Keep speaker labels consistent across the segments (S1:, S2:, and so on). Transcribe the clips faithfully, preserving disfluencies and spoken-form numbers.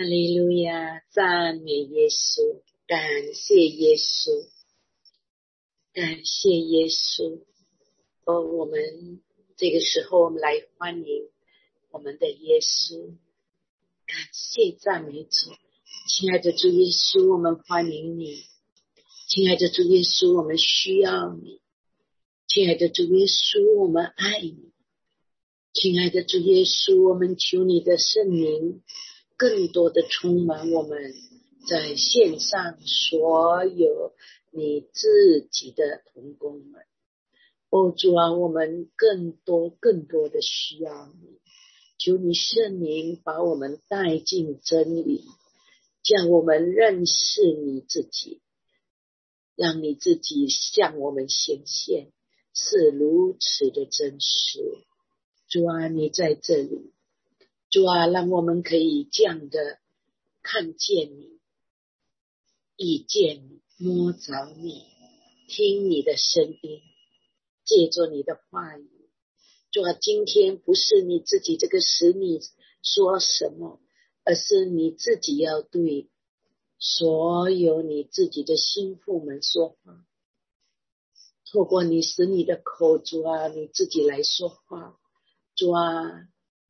S1: 哈利路亚，赞美耶稣，感谢耶稣，感谢耶稣。哦，我们这个时候我们来欢迎我们的耶稣，感谢赞美主。亲爱的主耶稣，我们欢迎你。亲爱的主耶稣，我们需要你。亲爱的主耶稣，我们爱你。亲爱的主耶稣，我们求你的圣灵更多的充满我们，在线上所有你自己的同工们。哦，主啊，我们更多更多的需要你，求你圣灵把我们带进真理，叫我们认识你自己，让你自己向我们显现，是如此的真实。主啊，你在这里，主啊，让我们可以这样的看见你，遇见你，摸着你，听你的声音，借着你的话语。主啊，今天不是你自己这个使你说什么，而是你自己要对所有你自己的心腹们说话，透过你使你的口，主啊，你自己来说话。主啊，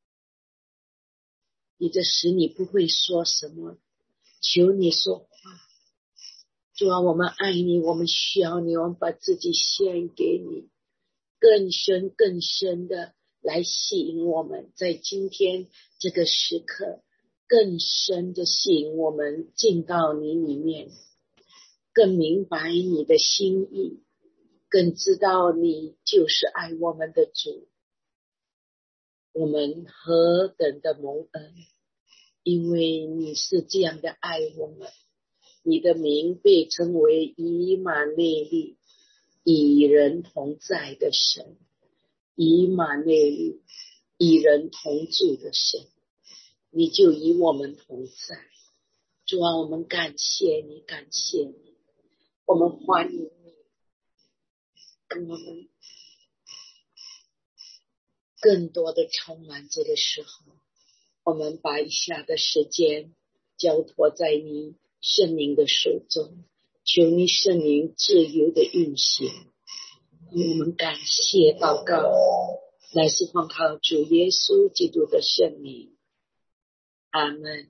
S1: 你的使你不会说什么，求你说话。主啊，我们爱你，我们需要你，我们把自己献给你，更深更深的来吸引我们，在今天这个时刻更深的吸引我们进到你里面，更明白你的心意，更知道你就是爱我们的主。我们何等的蒙恩，因为你是这样的爱我们。你的名被称为以马内利，与人同在的神，以马内利，与人同住的神，你就与我们同在。主啊，我们感谢你，感谢你，我们欢迎你，跟我们更多的充满。这个时候我们把以下的时间交托在你圣灵的手中，求你圣灵自由的运行。我们感谢祷告，乃是奉靠主耶稣基督的圣名，阿们。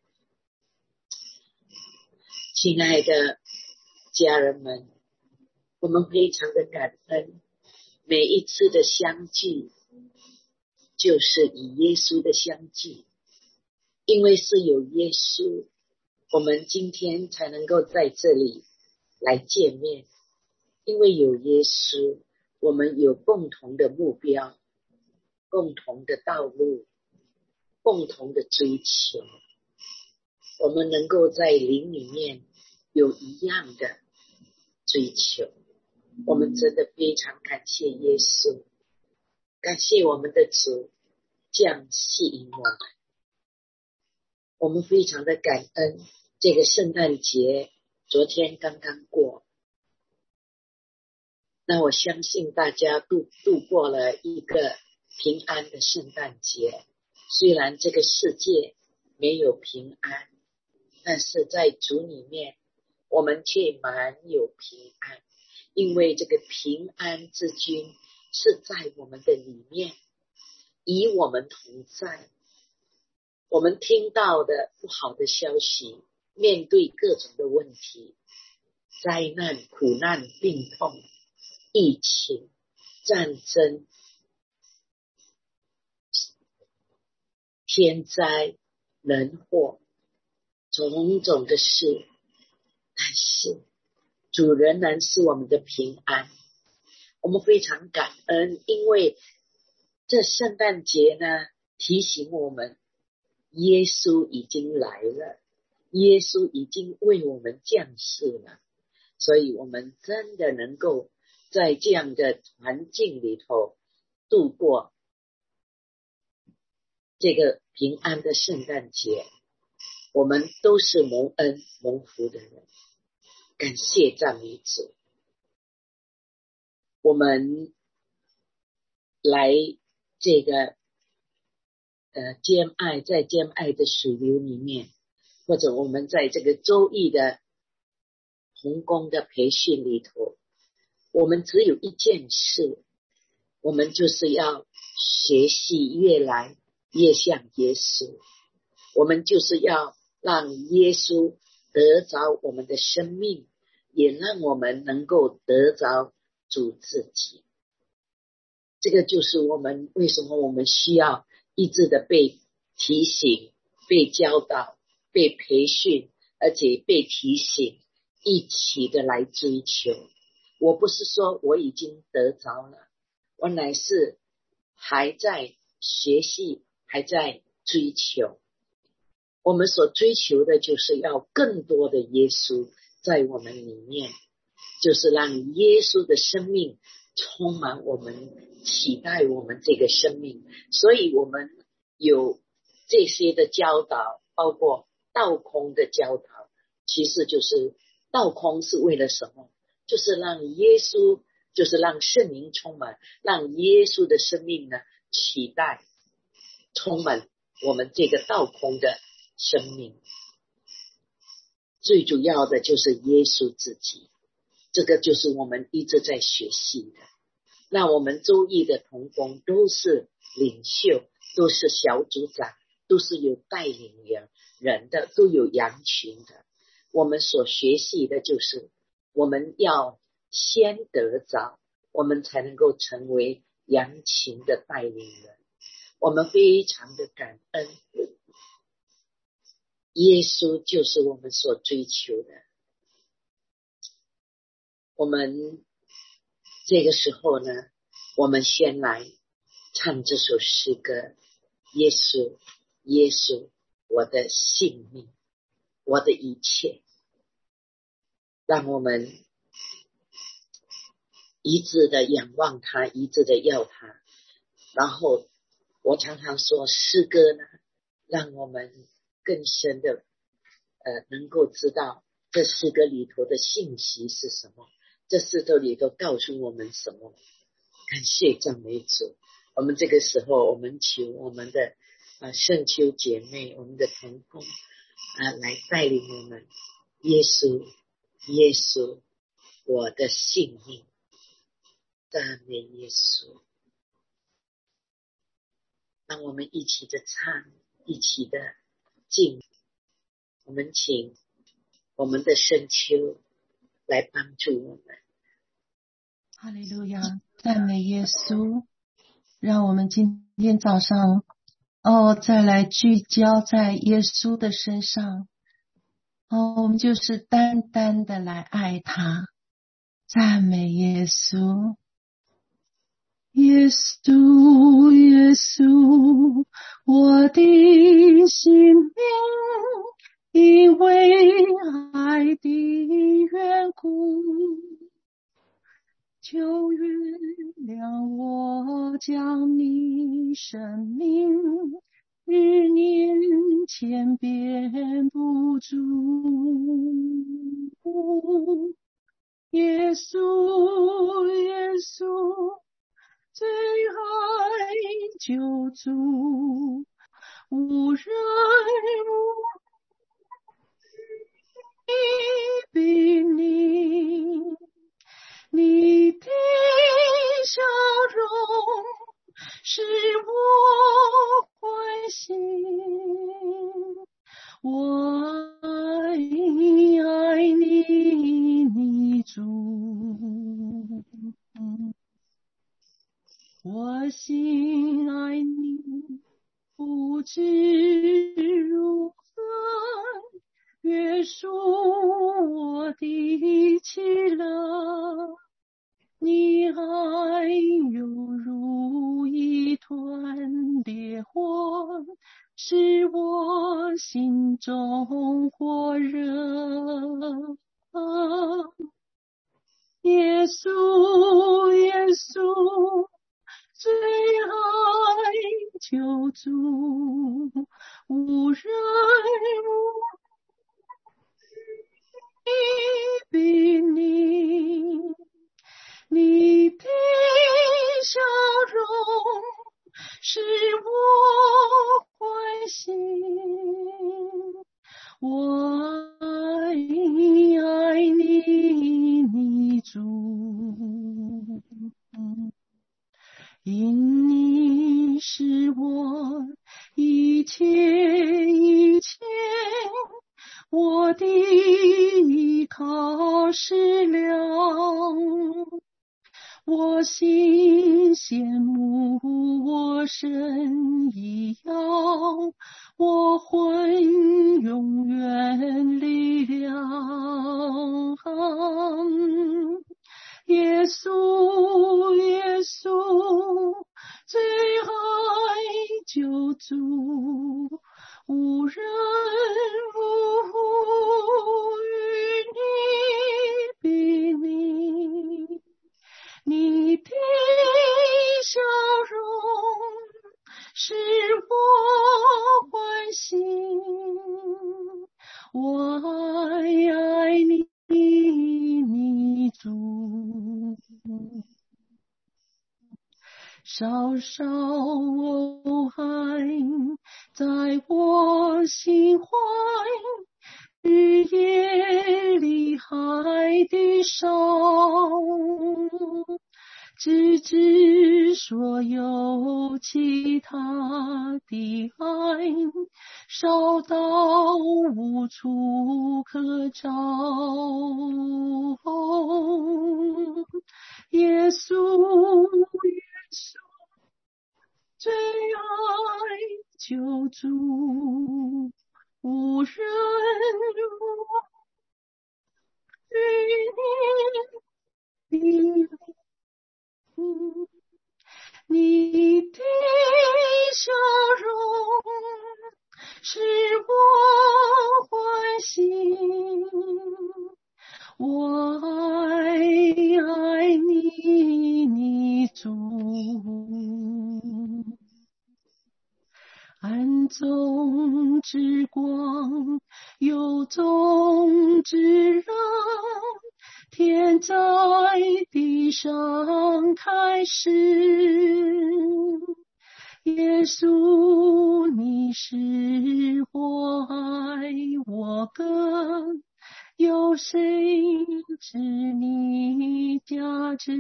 S1: 亲爱的家人们，我们非常的感恩，每一次的相聚就是以耶稣的相聚，因为是有耶稣，我们今天才能够在这里来见面。因为有耶稣，我们有共同的目标，共同的道路，共同的追求，我们能够在灵里面有一样的追求。我们真的非常感谢耶稣，感谢我们的主这样吸引我们。我们非常的感恩，这个圣诞节昨天刚刚过，那我相信大家度度过了一个平安的圣诞节。虽然这个世界没有平安，但是在主里面我们却满有平安，因为这个平安之君是在我们的里面，与我们同在。我们听到的不好的消息，面对各种的问题，灾难、苦难、病痛、疫情、战争、天灾、人祸，种种的事，但是主仍然是我们的平安。我们非常感恩，因为这圣诞节呢，提醒我们耶稣已经来了，耶稣已经为我们降世了，所以我们真的能够在这样的环境里头度过这个平安的圣诞节。我们都是蒙恩蒙福的人，感谢赞美主。我们来这个呃 G M I 在 G M I 的属灵里面， 或者我们在这个周易的同工的培训里头，我们只有一件事，我们就是要学习越来越像耶稣，我们就是要让耶稣得着我们的生命，也让我们能够得着主自己。这个就是我们为什么我们需要一直的被提醒、被教导、被培训，而且被提醒，一起的来追求。我不是说我已经得着了，我乃是还在学习，还在追求。我们所追求的就是要更多的耶稣在我们里面，就是让耶稣的生命充满我们，期待我们这个生命。所以我们有这些的教导，包括道空的教导，其实就是道空是为了什么？就是让耶稣，就是让圣灵充满，让耶稣的生命呢期待充满我们这个道空的生命。最主要的就是耶稣自己，这个就是我们一直在学习的。那我们周易的同工都是领袖，都是小组长，都是有带领人人的，都有羊群的。我们所学习的就是我们要先得着，我们才能够成为羊群的带领人。我们非常的感恩，耶稣就是我们所追求的。我们这个时候呢，我们先来唱这首诗歌，耶稣，耶稣，我的性命，我的一切。让我们一直的仰望他，一直的要他。然后我常常说，诗歌呢，让我们更深的呃，能够知道这诗歌里头的信息是什么，这诗歌里头告诉我们什么。感谢赞美主。我们这个时候，我们请我们的啊圣秋姐妹，我们的同工啊来带领我们。耶稣，耶稣，我的性命，赞美耶稣。让我们一起的唱，一起的敬。我们请我们的圣秋来帮助我们。
S2: 哈利路亚，赞美耶稣。让我们今天早上哦，再来聚焦在耶稣的身上。哦，我们就是单单的来爱他，赞美耶稣。耶稣，耶稣，我的性命，因为爱的缘故，求原谅我将你生命日年千遍不足。耶稣，耶稣，最爱救主，无人比你，你的笑容使我欢喜，我爱爱你，你主，我心爱你，不知如何约束我的喜乐，你爱犹如一团烈火，使我心中火热。耶稣，耶稣，最爱救主，无人比你，你的笑容使我欢喜， 我爱爱你，你主，因你是我一切一切，我的依靠是了。我心羡慕我神一样，我魂永远力量。耶稣，耶稣，最爱救主，无人无与你比拟。你的笑容使我欢喜，我爱爱你，你主。稍稍哦爱在我心怀，日夜里海的烧，直至所有其他的爱烧到无处可找。耶稣，耶稣，最爱救主，无人与你比拟。你的笑容使我欢喜，我爱爱你，你主。暗中之光，幽中之光，天在地上开始。耶稣，你是我爱，我更有谁知你价值？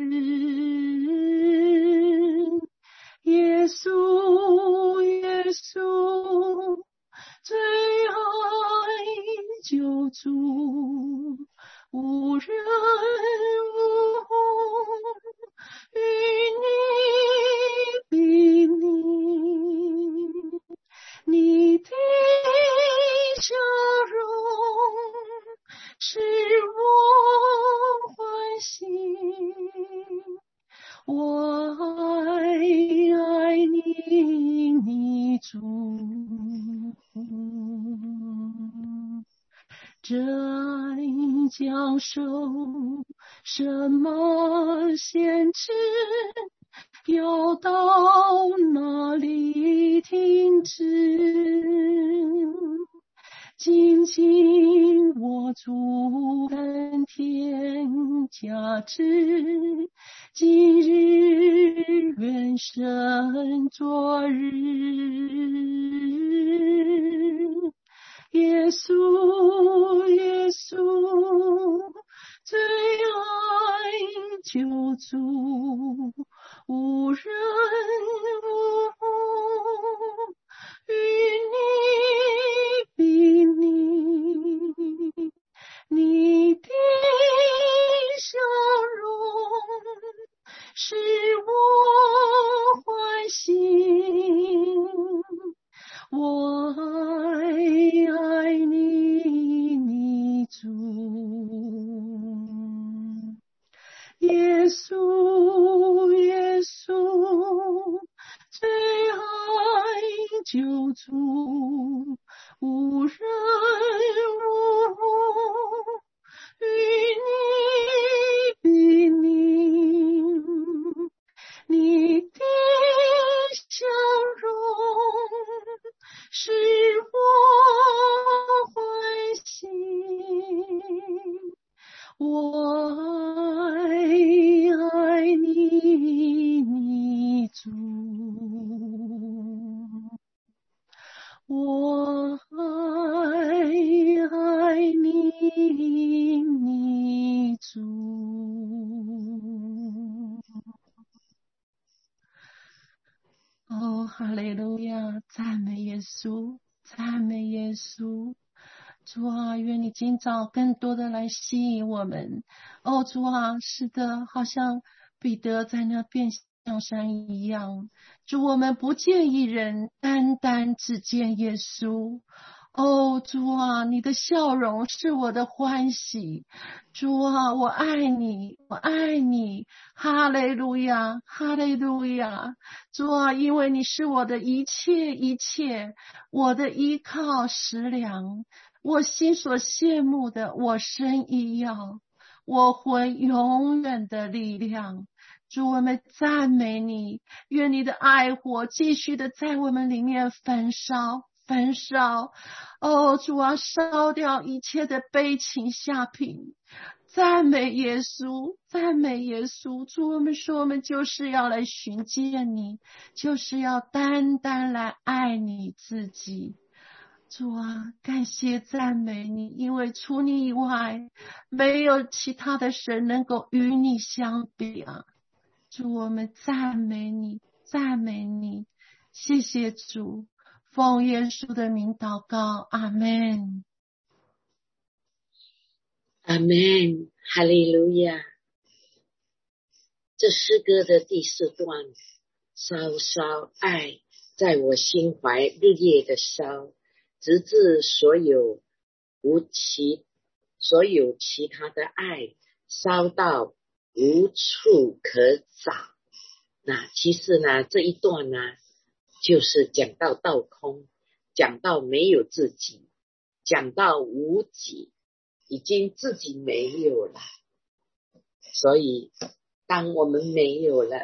S2: 耶稣，耶稣，最爱救主，无人无与你比拟。你的笑容使我欢喜，我爱爱你，你主。这爱将受什么限制？要到哪里停止？紧紧握住甘甜价值，今日远胜昨日。耶稣，耶稣，最爱救主，无人无与你比拟。你的笑容使我欢喜，我爱爱你，你主。耶稣，耶稣，最爱救主，无人无与你比拟。你的笑容使我欢喜，我爱爱你，你主。我爱哈利路亚，赞美耶稣，赞美耶稣。主啊，愿你今早更多的来吸引我们。哦，主啊，是的，好像彼得在那变象山一样。主，我们不见一人，单单只见耶稣。哦，主啊，你的笑容是我的欢喜。主啊，我爱你，我爱你。哈利路亚，哈利路亚。主啊，因为你是我的一切一切，我的依靠食粮，我心所羡慕的，我身医药，我魂永远的力量。主，我们赞美你，愿你的爱火继续的在我们里面焚烧焚烧。哦，主啊，烧掉一切的悲情下品。赞美耶稣，赞美耶稣。主，我们说我们就是要来寻见你，就是要单单来爱你自己。主啊，感谢赞美你，因为除你以外，没有其他的神能够与你相比啊。主，我们赞美你，赞美你，谢谢主，奉耶稣的名祷告，阿们。
S1: 阿们，哈利路亚。这诗歌的第四段，烧烧爱在我心怀日夜的烧，直至所有无其所有其他的爱烧到无处可找。那其实呢，这一段呢，就是讲到倒空，讲到没有自己，讲到无己，已经自己没有了。所以当我们没有了，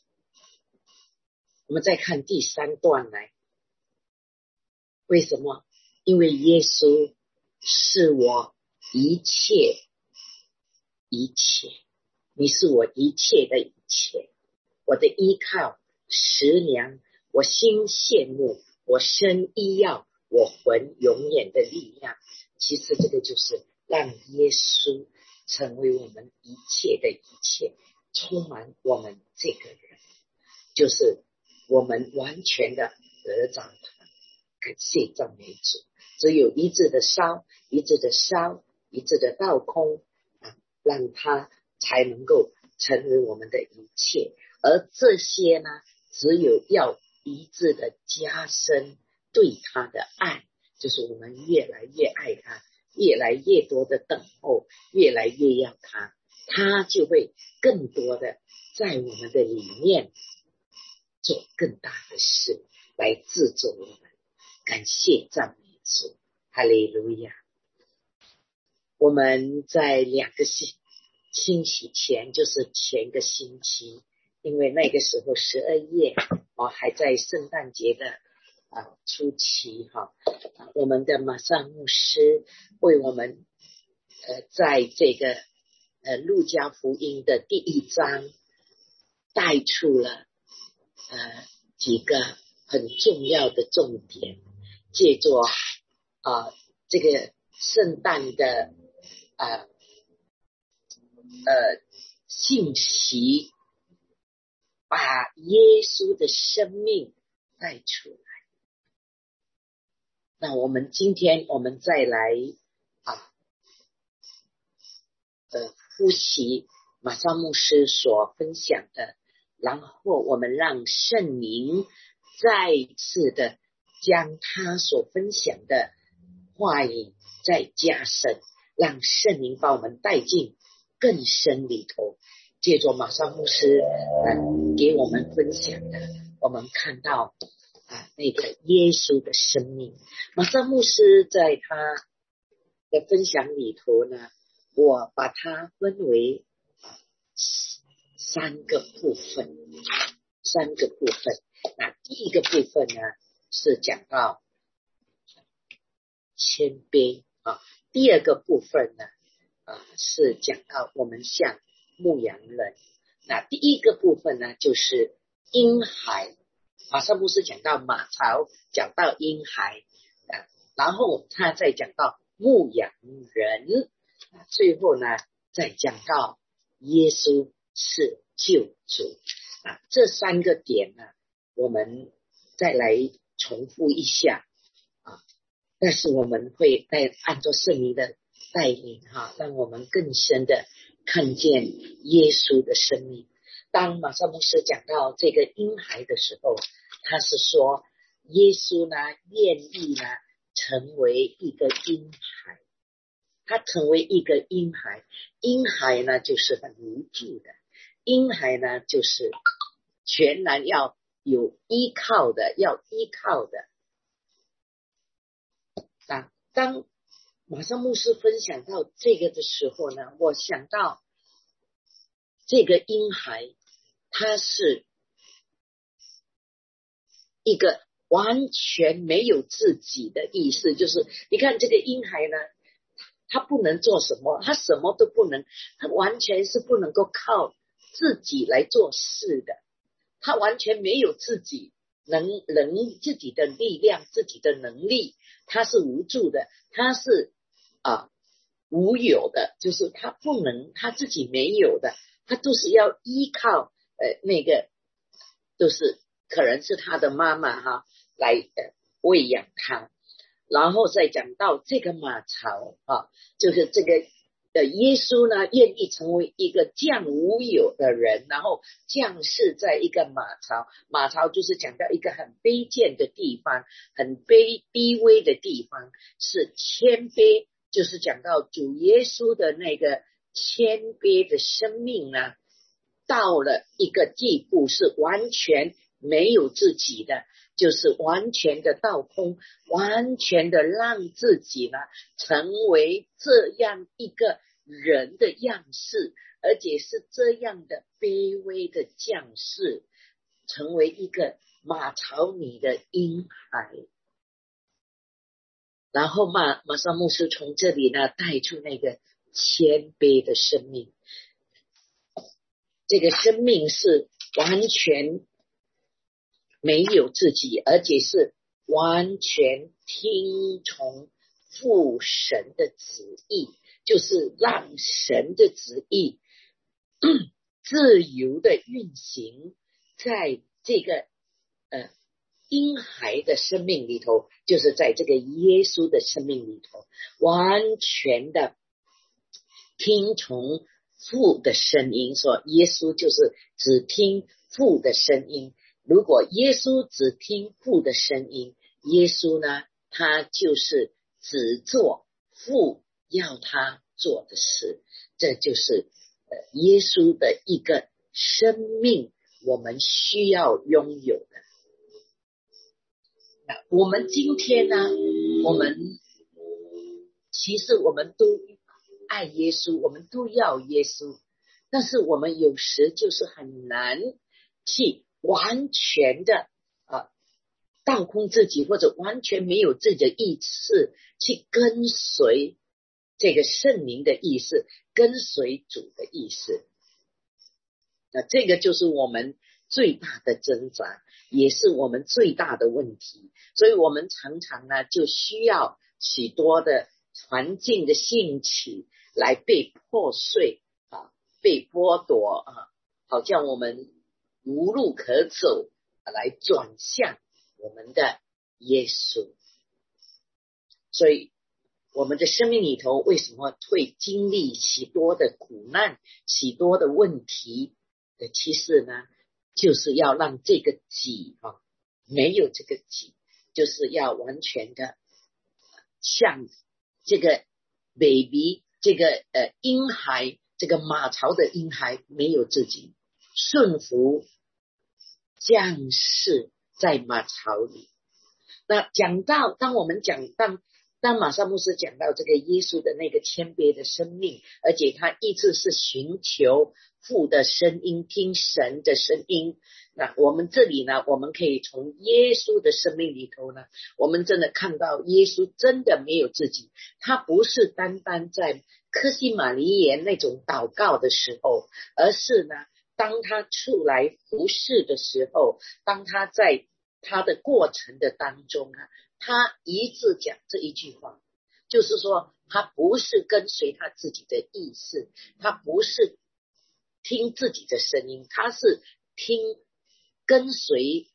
S1: 我们再看第三段来，为什么？因为耶稣是我一切一切，你是我一切的一切，我的依靠食粮，我心羡慕，我身医药，我魂永远的力量。其实这个就是让耶稣成为我们一切的一切，充满我们这个人，就是我们完全的得着他。感谢赞美主，只有一直的烧，一直的烧，一直的倒空啊，让他才能够成为我们的一切。而这些呢，只有要一致的加深对他的爱，就是我们越来越爱他，越来越多的等候，越来越要他，他就会更多的在我们的里面做更大的事来制作我们。感谢赞美主，哈利路亚。我们在两个星星期前，就是前个星期，因为那个时候十二月哦，还在圣诞节的啊初期哈、啊，我们的马上牧师为我们呃在这个呃路加福音的第一章带出了呃几个很重要的重点，借着啊这个圣诞的啊呃信息，把耶稣的生命带出来。那我们今天我们再来啊呃复习马上牧师所分享的，然后我们让圣灵再次的将他所分享的话语再加深，让圣灵把我们带进更深里头。借着马上牧师呃给我们分享的，我们看到啊那个耶稣的生命。马上牧师在他的分享里头呢，我把它分为三个部分，三个部分。那第一个部分呢，是讲到谦卑啊；第二个部分呢，啊是讲到我们像牧羊人。那第一个部分呢，就是婴孩。马上牧师讲到马槽，讲到婴孩，啊、然后他再讲到牧羊人，啊、最后呢，再讲到耶稣是救主。啊，这三个点呢，我们再来重复一下啊，但是我们会带按照圣灵的带领哈，让我们更深的看见耶稣的生命。当马萨牧师讲到这个婴孩的时候，他是说耶稣呢愿意呢成为一个婴孩，他成为一个婴孩，婴孩呢就是很无助的，婴孩呢就是全然要有依靠的，要依靠的。当当马上牧师分享到这个的时候呢，我想到这个婴孩他是一个完全没有自己的意识，就是你看这个婴孩呢，他不能做什么，他什么都不能，他完全是不能够靠自己来做事的，他完全没有自己能能自己的力量，自己的能力，他是无助的，他是啊无有的，就是他不能，他自己没有的，他都是要依靠呃那个都是可能是他的妈妈哈来呃喂养他。然后再讲到这个马槽啊，就是这个呃耶稣呢愿意成为一个降无有的人，然后降世在一个马槽，马槽就是讲到一个很卑贱的地方，很卑低微的地方，是谦卑，就是讲到主耶稣的那个谦卑的生命呢，到了一个地步是完全没有自己的，就是完全的倒空，完全的让自己呢成为这样一个人的样式，而且是这样的卑微的降世，成为一个马槽里的婴孩。然后马马上牧师从这里呢带出那个谦卑的生命，这个生命是完全没有自己，而且是完全听从父神的旨意，就是让神的旨意自由的运行在这个呃婴孩的生命里头，就是在这个耶稣的生命里头，完全的听从父的声音，说耶稣就是只听父的声音。如果耶稣只听父的声音，耶稣呢他就是只做父要他做的事，这就是呃耶稣的一个生命，我们需要拥有的。那我们今天呢，我们其实我们都爱耶稣，我们都要耶稣，但是我们有时就是很难去完全的啊倒空自己，或者完全没有自己的意识去跟随这个圣灵的意思，跟随主的意思。那这个就是我们最大的挣扎，也是我们最大的问题。所以我们常常呢就需要许多的环境的兴起来被破碎啊，被剥夺啊，好像我们无路可走，来转向我们的耶稣。所以我们的生命里头为什么会经历许多的苦难，许多的问题的，其实呢就是要让这个己啊没有这个己，就是要完全的像这个 baby 这个呃婴孩，这个马槽的婴孩没有自己，顺服降世在马槽里。那讲到当我们讲当当马上牧师讲到这个耶稣的那个谦卑的生命，而且他一直是寻求父的声音，听神的声音。那我们这里呢，我们可以从耶稣的生命里头呢，我们真的看到耶稣真的没有自己，他不是单单在客西马尼园那种祷告的时候，而是呢当他出来服侍的时候，当他在他的过程的当中啊，他一直讲这一句话，就是说他不是跟随他自己的意识，他不是听自己的声音，他是听跟随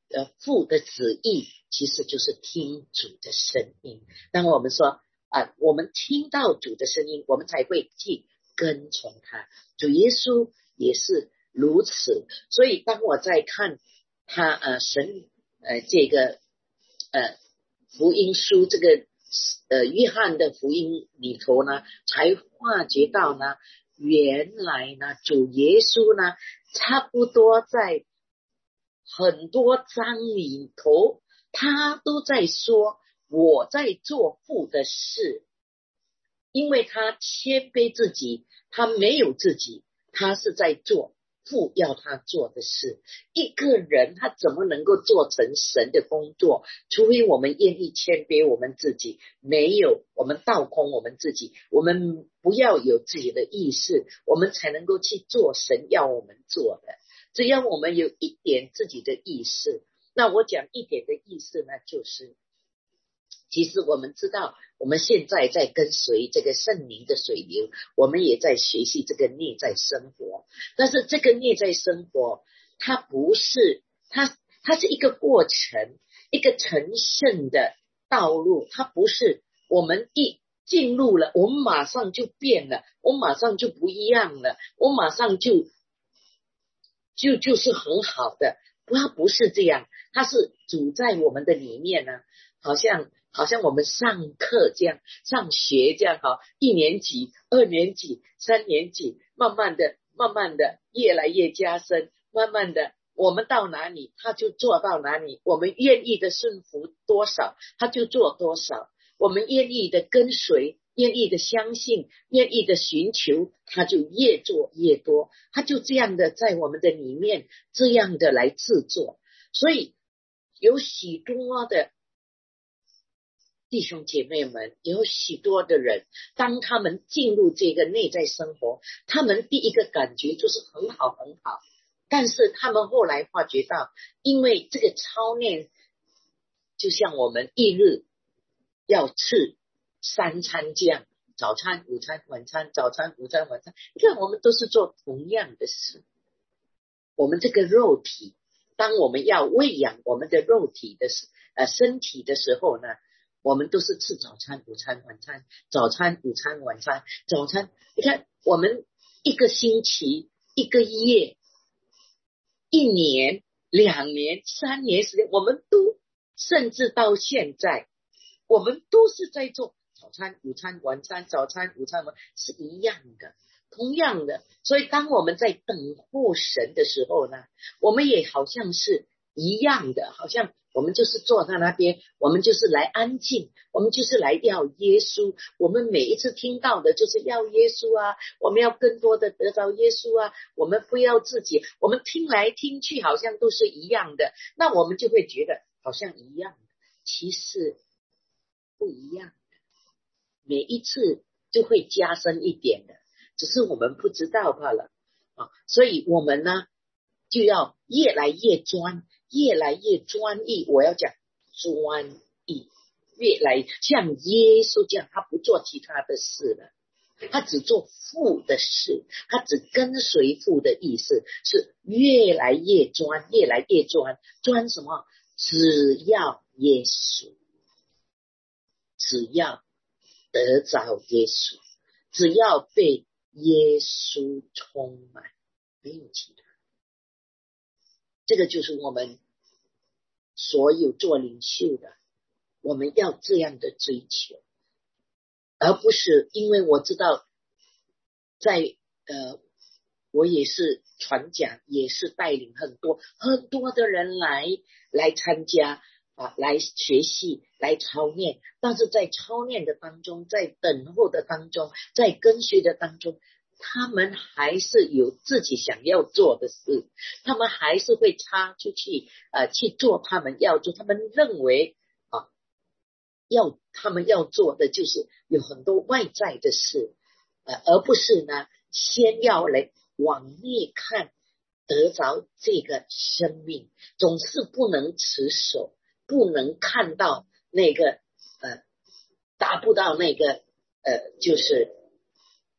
S1: 呃父的旨意，其实就是听主的声音。当我们说啊、呃，我们听到主的声音，我们才会去跟从他。主耶稣也是如此。所以当我在看他呃神呃这个呃福音书这个呃约翰的福音里头呢，才发觉到呢，原来呢主耶稣呢差不多在很多章里头，他都在说我在做父的事，因为他谦卑自己，他没有自己，他是在做父要他做的事。一个人他怎么能够做成神的工作？除非我们愿意谦卑我们自己，没有我们倒空我们自己，我们不要有自己的意识，我们才能够去做神要我们做的。只要我们有一点自己的意识，那我讲一点的意识呢，就是其实我们知道我们现在在跟随这个圣灵的水流，我们也在学习这个内在生活。但是这个内在生活它不是它它是一个过程，一个成圣的道路，它不是我们一进入了我们马上就变了，我马上就不一样了，我马上就就就是很好的。它不是这样，它是主在我们的里面呢，好像好像我们上课这样，上学这样哈，一年级、二年级、三年级，慢慢的、慢慢的越来越加深，慢慢的我们到哪里，他就做到哪里。我们愿意的顺服多少，他就做多少。我们愿意的跟随，愿意的相信，愿意的寻求，他就越做越多。他就这样的在我们的里面，这样的来制作。所以有许多的弟兄姐妹们，有许多的人，当他们进入这个内在生活，他们第一个感觉就是很好很好，但是他们后来发觉到，因为这个操练就像我们一日要吃三餐这样，早餐、午餐、晚餐，早餐、午餐、晚餐，你看我们都是做同样的事。我们这个肉体，当我们要喂养我们的肉体的呃身体的时候呢，我们都是吃早餐、午餐、晚餐，早餐、午餐、晚餐，早餐。你看，我们一个星期、一个月、一年、两年、三年时间，我们都甚至到现在，我们都是在做早餐、午餐、晚餐，早餐、午餐，是一样的。同样的，所以当我们在等候神的时候呢，我们也好像是一样的，好像我们就是坐在那边，我们就是来安静，我们就是来要耶稣，我们每一次听到的就是要耶稣啊，我们要更多的得到耶稣啊，我们不要自己，我们听来听去好像都是一样的，那我们就会觉得好像一样的，其实不一样的，每一次就会加深一点的，只是我们不知道罢了啊。所以我们呢就要越来越专，越来越专一。我要讲专一，越来像耶稣这样，他不做其他的事了，他只做父的事，他只跟随父的意思，是越来越专，越来越专。专什么？只要耶稣，只要得着耶稣，只要被耶稣充满，没有其他。这个就是我们所有做领袖的，我们要这样的追求，而不是因为我知道在呃，我也是传讲，也是带领很多很多的人来来参加啊，来学习，来操练，但是在操练的当中，在等候的当中，在跟随的当中，他们还是有自己想要做的事，他们还是会插出去呃去做他们要做，他们认为啊，要他们要做的就是有很多外在的事，呃，而不是呢先要来往内看，得着这个生命，总是不能持守，不能看到那个呃达不到那个呃就是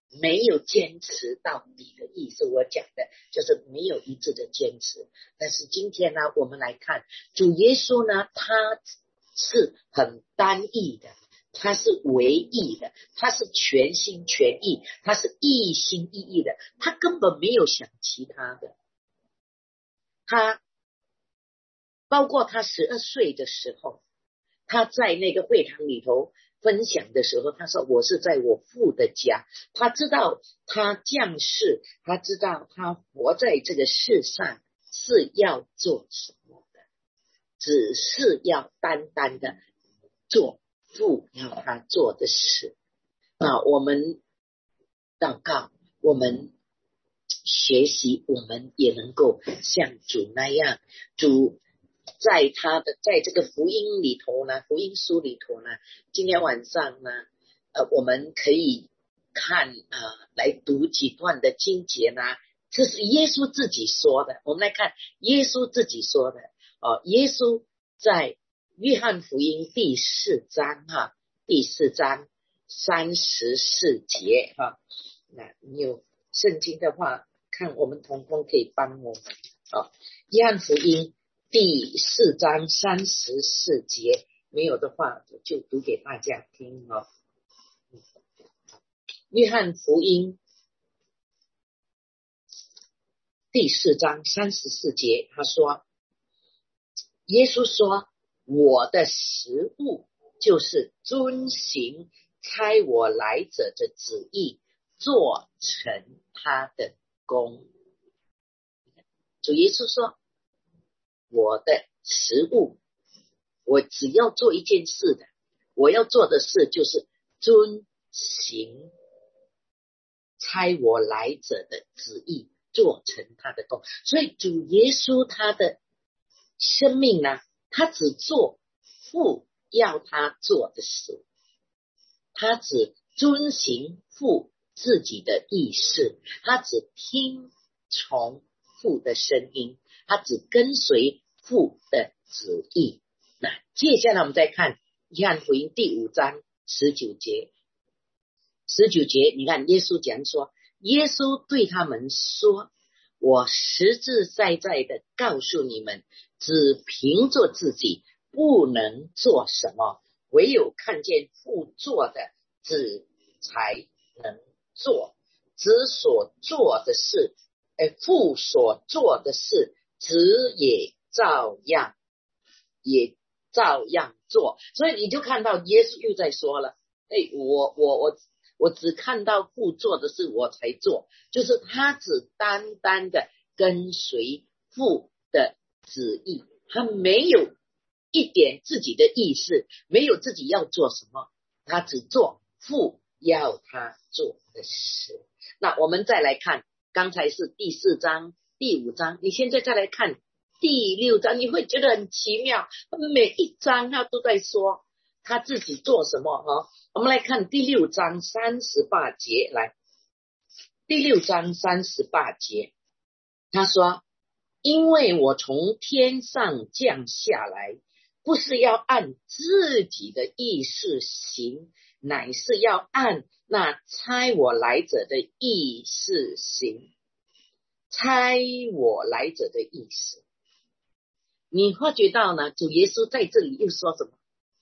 S1: 没有坚持到底的意思。我讲的就是没有一致的坚持。但是今天呢，我们来看主耶稣呢，他是很单一的，他是唯一的，他是全心全意，他是一心一意的，他根本没有想其他的。他包括他十二岁的时候，他在那个会堂里头分享的时候，他说我是在我父的家。他知道他降世，他知道他活在这个世上是要做什么的，只是要单单的做父要他做的事。那我们祷告，我们学习，我们也能够像主那样。主在他的在这个福音里头呢，福音书里头呢，今天晚上呢，呃，我们可以看啊、呃，来读几段的经节呢。这是耶稣自己说的，我们来看耶稣自己说的哦。耶稣在约翰福音第四章哈，第四章三十四节哈。那你有圣经的话，看我们同工可以帮我们哦。约翰福音第四章三十四节，没有的话我就读给大家听哦。约翰福音第四章三十四节，他说，耶稣说，我的食物就是遵行差我来者的旨意，做成他的功。主耶稣说，我的食物，我只要做一件事的，我要做的事就是遵行差我来者的旨意，做成他的功。所以主耶稣他的生命呢，他只做父要他做的事，他只遵行父自己的意思，他只听从父的声音，他只跟随父的旨意。那接下来我们再看约翰福音第五章十九节，十九节你看耶稣讲说，耶稣对他们说，我实实在在的告诉你们，只凭着自己不能做什么，唯有看见父做的，子才能做。子所做的事，呃，父所做的事，子也照样也照样做。所以你就看到耶稣又在说了，哎，我我我我只看到父做的事我才做，就是他只单单的跟随父的旨意，他没有一点自己的意识，没有自己要做什么，他只做父要他做的事。那我们再来看，刚才是第四章第五章，你现在再来看第六章，你会觉得很奇妙，每一章他都在说他自己做什么、哦、我们来看第六章三十八节，来第六章三十八节，他说，因为我从天上降下来，不是要按自己的意思行，乃是要按那差我来者的意思行。差我来者的意思，你发觉到呢？主耶稣在这里又说什么？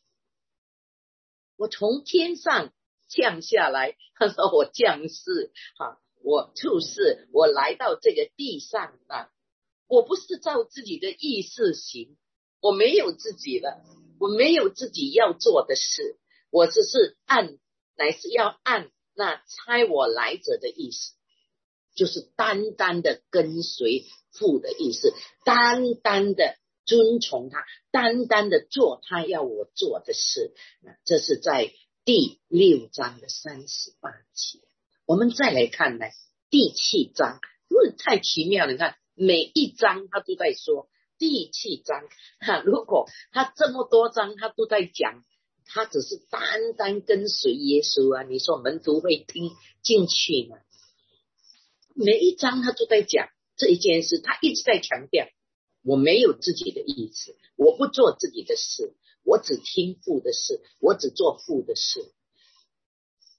S1: 我从天上降下来，他说我降世哈，我出世，我来到这个地上啊，我不是照自己的意思行，我没有自己的，我没有自己要做的事，我只是按，乃是要按那差我来者的意思，就是单单的跟随父的意思，单单的遵从他，单单的做他要我做的事。这是在第六章的三十八节。我们再来看呢，第七章，太奇妙了，你看每一章他都在说。第七章、啊、如果他这么多章他都在讲，他只是单单跟随耶稣啊，你说门徒会听进去吗？每一章他都在讲这一件事，他一直在强调，我没有自己的意思，我不做自己的事，我只听父的事，我只做父的事。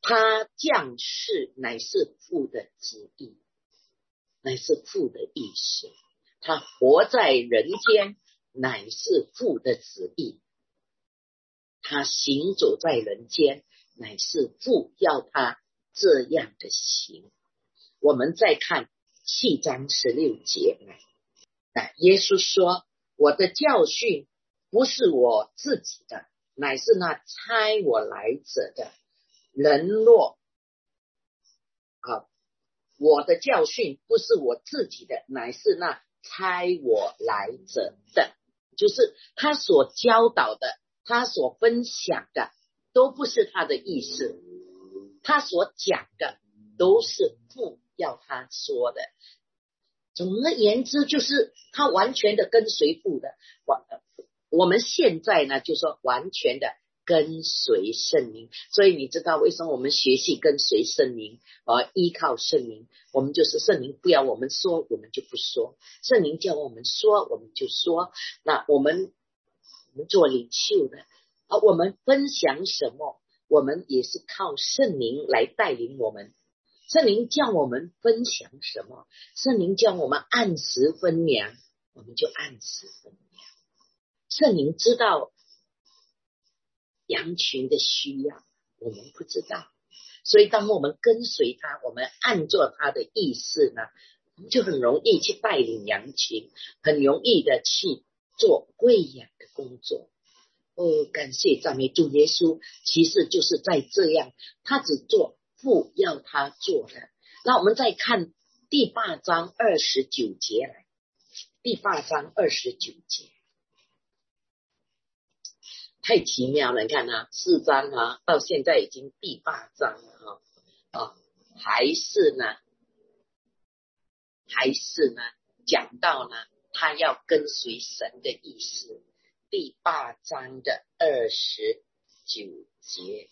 S1: 他降世乃是父的旨意，乃是父的意思，他活在人间乃是父的旨意，他行走在人间乃是父要他这样的行。我们再看七章十六节，耶稣说，我的教训不是我自己的，乃是那差我来者的。人若啊，我的教训不是我自己的，乃是那差我来者的，就是他所教导的，他所分享的都不是他的意思，他所讲的都是父要他说的。总而言之，就是他完全的跟随父的。我们现在呢，就说完全的跟随圣灵。所以你知道为什么我们学习跟随圣灵，而依靠圣灵？我们就是圣灵不要我们说，我们就不说；圣灵叫我们说，我们就说。那我们我们做领袖的，而我们分享什么，我们也是靠圣灵来带领我们。圣灵叫我们分享什么，圣灵叫我们按时分粮，我们就按时分粮。圣灵知道羊群的需要，我们不知道，所以当我们跟随他，我们按照他的意思呢，我们就很容易去带领羊群，很容易的去做喂养的工作。哦，感谢赞美主耶稣，其实就是在这样，他只做父要他做的。那我们再看第八章二十九节来，第八章二十九节太奇妙了，你看啊，四章啊，到现在已经第八章了啊，啊，还是呢，还是呢，讲到呢，他要跟随神的意思。第八章的二十九节。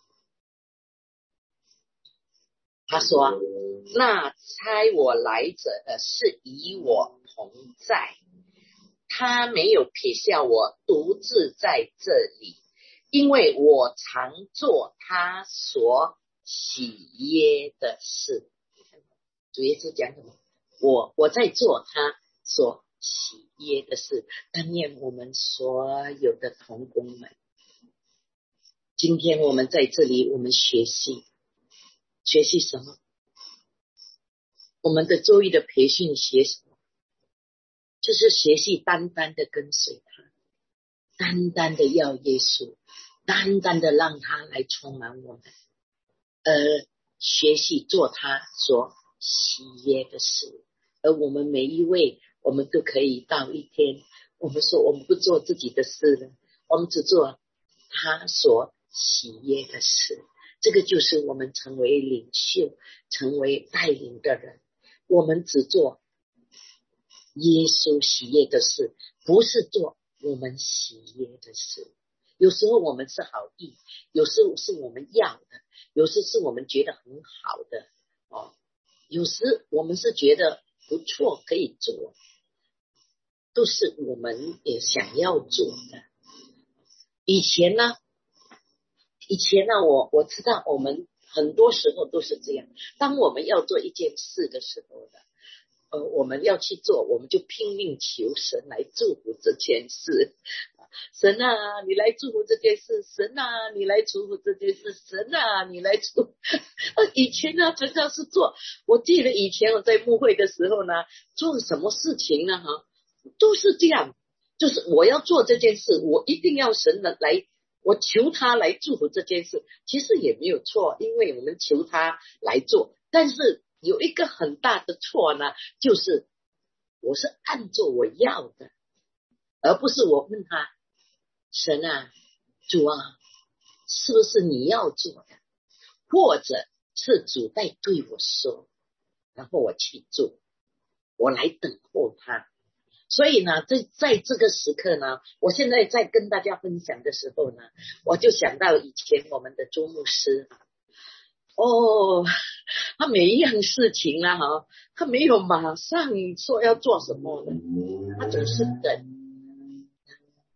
S1: 他说，那差我来者的是与我同在，他没有撇下我独自在这里，因为我常做他所喜悦的事。主耶稣讲什么？我我在做他所喜悦的事。但愿我们所有的同工们，今天我们在这里，我们学习学习什么？我们的周一的培训学什么？就是学习单单的跟随他，单单的要耶稣，单单的让他来充满我们，而学习做他所喜悦的事。而我们每一位，我们都可以到一天，我们说我们不做自己的事了，我们只做他所喜悦的事。这个就是我们成为领袖，成为带领的人，我们只做耶稣喜悦的事，不是做我们喜悦的事。有时候我们是好意，有时候是我们要的，有时是我们觉得很好的哦，有时我们是觉得不错可以做，都是我们也想要做的。以前呢以前呢我我知道我们很多时候都是这样，当我们要做一件事的时候呢，呃，我们要去做，我们就拼命求神来祝福这件事。神啊，你来祝福这件事；神啊，你来祝福这件事；神啊，你来祝福。以前呢，常常是做，我记得以前我在牧会的时候呢，做什么事情呢？哈，都是这样，就是我要做这件事，我一定要神的来，我求他来祝福这件事。其实也没有错，因为我们求他来做，但是有一个很大的错呢，就是我是按照我要的，而不是我问他，神啊，主啊，是不是你要做的？或者是主在对我说，然后我去做，我来等候他。所以呢，在在这个时刻呢，我现在在跟大家分享的时候呢，我就想到以前我们的周牧师哦，他每一样事情啦哈，他没有马上说要做什么的，他总是等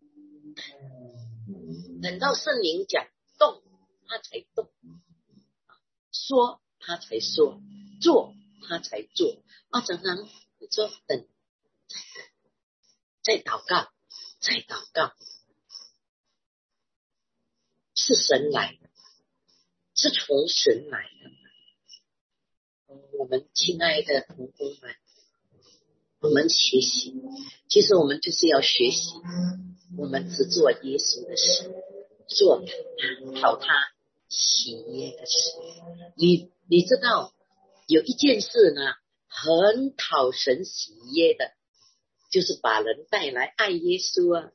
S1: 等到圣灵讲动，他才动。 说他才说，做他才做。啊，常常说等，再祷告，再祷告，是神来的，是从神来的。我们亲爱的同工们，我们学习，其实我们就是要学习，我们只做耶稣的事，做讨他喜悦的事。你你知道有一件事呢，很讨神喜悦的，就是把人带来爱耶稣啊，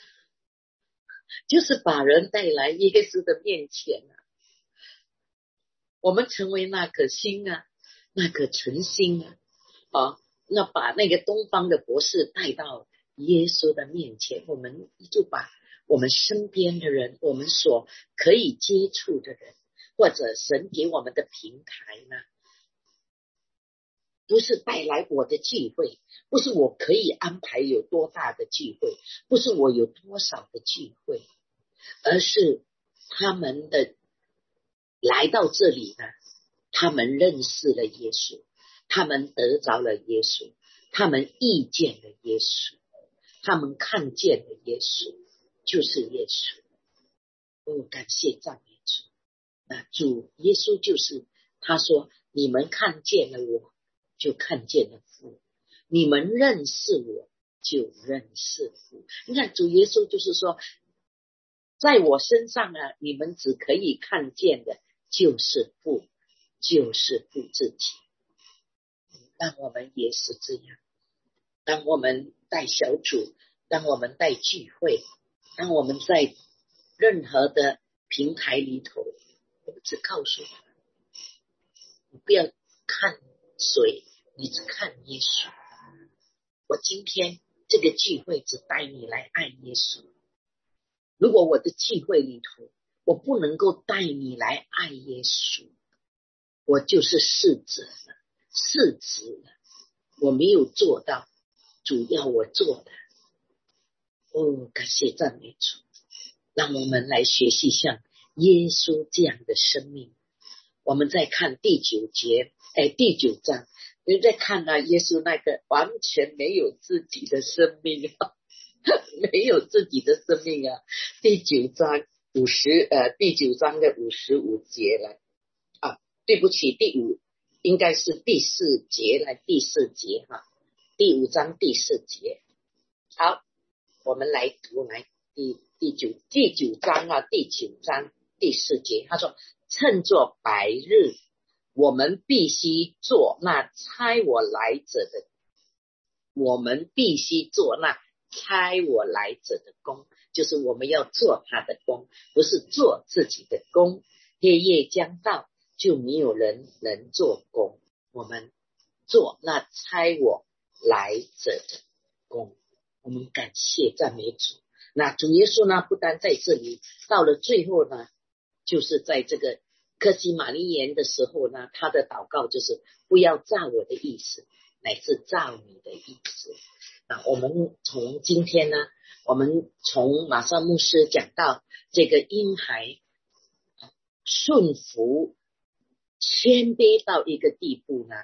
S1: 就是把人带来耶稣的面前啊。我们成为那颗星啊，那颗晨星啊，啊，那把那个东方的博士带到耶稣的面前，我们就把我们身边的人，我们所可以接触的人，或者神给我们的平台呢，不是带来我的聚会，不是我可以安排有多大的聚会，不是我有多少的聚会，而是他们的来到这里呢，他们认识了耶稣，他们得着了耶稣，他们遇见了耶稣，他们看见了耶稣，就是耶稣。哦，感谢赞美主。那主耶稣就是他说，你们看见了我，就看见了父，你们认识我，就认识父。你看主耶稣就是说，在我身上啊，你们只可以看见的就是父，就是父自己。让我们也是这样，当我们带小组，当我们带聚会，当我们在任何的平台里头，我们只告诉他，你不要看谁，你只看耶稣。我今天这个聚会只带你来爱耶稣。如果我的聚会里头我不能够带你来爱耶稣，我就是失职了，失职了，我没有做到主要我做的。哦，感谢赞美主，让我们来学习像耶稣这样的生命。我们再看第九节，哎，第九章，你再看啊，耶稣那个完全没有自己的生命啊，没有自己的生命啊。第九章五十呃，第九章的五十五节了啊，对不起，第五应该是第四节来，第四节哈，第五章第四节。好，我们来读来第第九第九章啊，第九章第四节，他说：趁作白日，我们必须做那差我来者的，我们必须做那差我来者的工，就是我们要做他的工，不是做自己的工。黑夜将到，就没有人能做工，我们做那差我来者的工。我们感谢赞美主。那主耶稣呢，不单在这里，到了最后呢，就是在这个客西马尼园的时候呢，他的祷告就是不要照我的意思，乃是照你的意思。那我们从今天呢，我们从马上牧师讲到这个婴孩顺服谦卑到一个地步呢，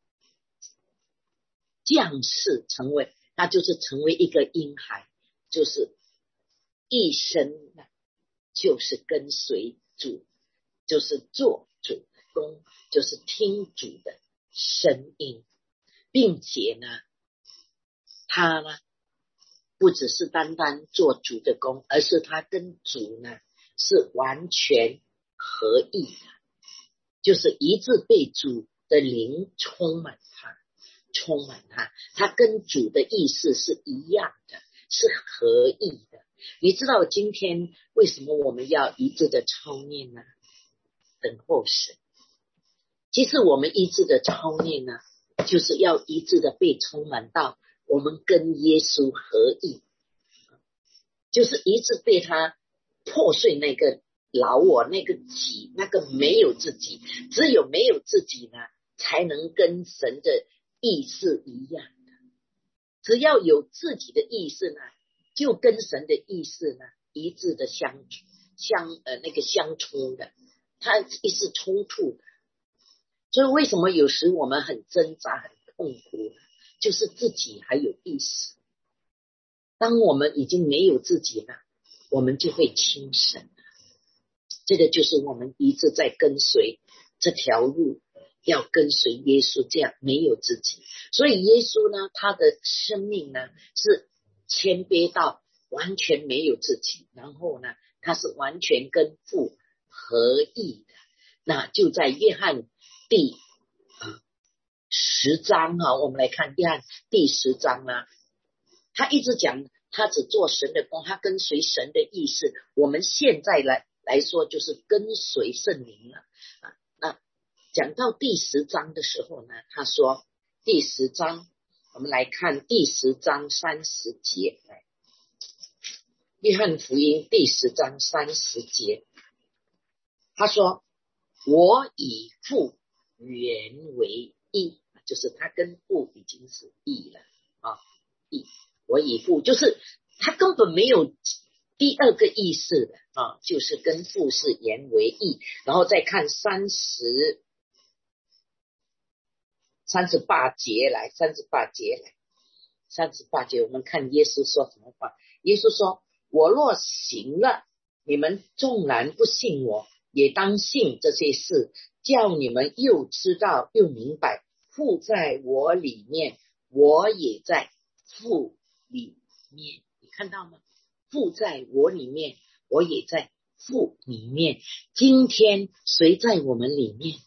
S1: 降世成为，他就是成为一个婴孩，就是一生就是跟随主，就是做主的工，就是听主的声音，并且呢，他呢不只是单单做主的工，而是他跟主呢是完全合一的，就是一致被主的灵充满他，充满他，他跟主的意思是一样的，是合一的。你知道今天为什么我们要一致的操练呢？等候神。其实我们一致的操练呢，就是要一致的被充满到我们跟耶稣合一，就是一致被他破碎那个老我，那个己，那个没有自己，只有没有自己呢，才能跟神的意思一样的。只要有自己的意思呢，就跟神的意思呢一致的相相呃那个相冲的，它一是冲突， 所以为什么有时我们很挣扎很痛苦，就是自己还有意识。当我们已经没有自己了，我们就会轻生。这个就是我们一直在跟随这条路，要跟随耶稣，这样没有自己。所以耶稣呢，他的生命呢是谦卑到完全没有自己，然后呢他是完全跟父合一的。那就在约翰第啊十章啊，我们来看约翰第十章呢，他一直讲他只做神的工，他跟随神的意思。我们现在来来说就是跟随圣灵了啊。那讲到第十章的时候呢，他说第十章，我们来看第十章三十节，约翰福音第十章三十节，他说我以父原为一，就是他跟父已经是一了啊，一，我以父，就是他根本没有第二个意思的啊，就是跟父是原为一。然后再看三十三十八节来，三十八节来，三十八节，我们看耶稣说什么话。耶稣说：我若行了，你们纵然不信我，也当信这些事，叫你们又知道又明白，父在我里面，我也在父里面。你看到吗？父在我里面，我也在父里面。今天谁在我们里面？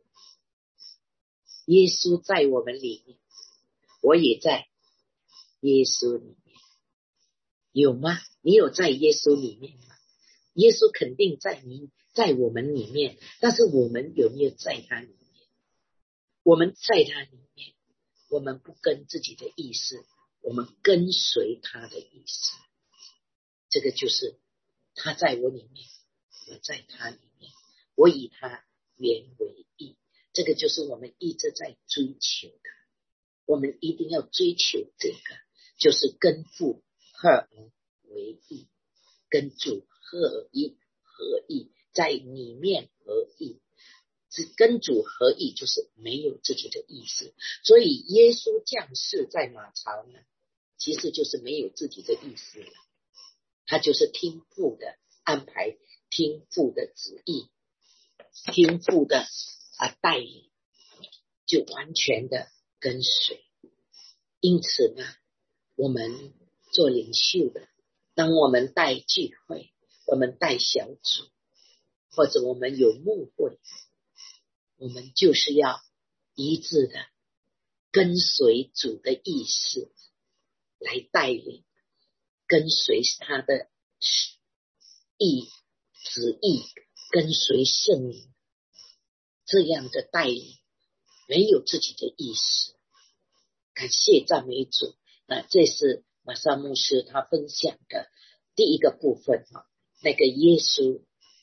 S1: 耶稣在我们里面，我也在耶稣里面。有吗？你有在耶稣里面吗？耶稣肯定在你在我们里面，但是我们有没有在他里面？我们在他里面，我们不跟自己的意思，我们跟随他的意思。这个就是他在我里面，我在他里面，我以他原为一。这个就是我们一直在追求的，我们一定要追求这个，就是跟父合而为一，跟主合一合一，在里面合一。只跟主合一就是没有自己的意思。所以耶稣降世在马槽呢，其实就是没有自己的意思了，他就是听父的安排，听父的旨意，听父的啊带领，就完全的跟随。因此呢，我们做领袖的，当我们带聚会，我们带小组，或者我们有牧会，我们就是要一致的跟随主的意思来带领，跟随他的意旨意，跟随圣灵，这样的带领，没有自己的意识。感谢赞美主。那这是马萨牧师他分享的第一个部分，那个耶稣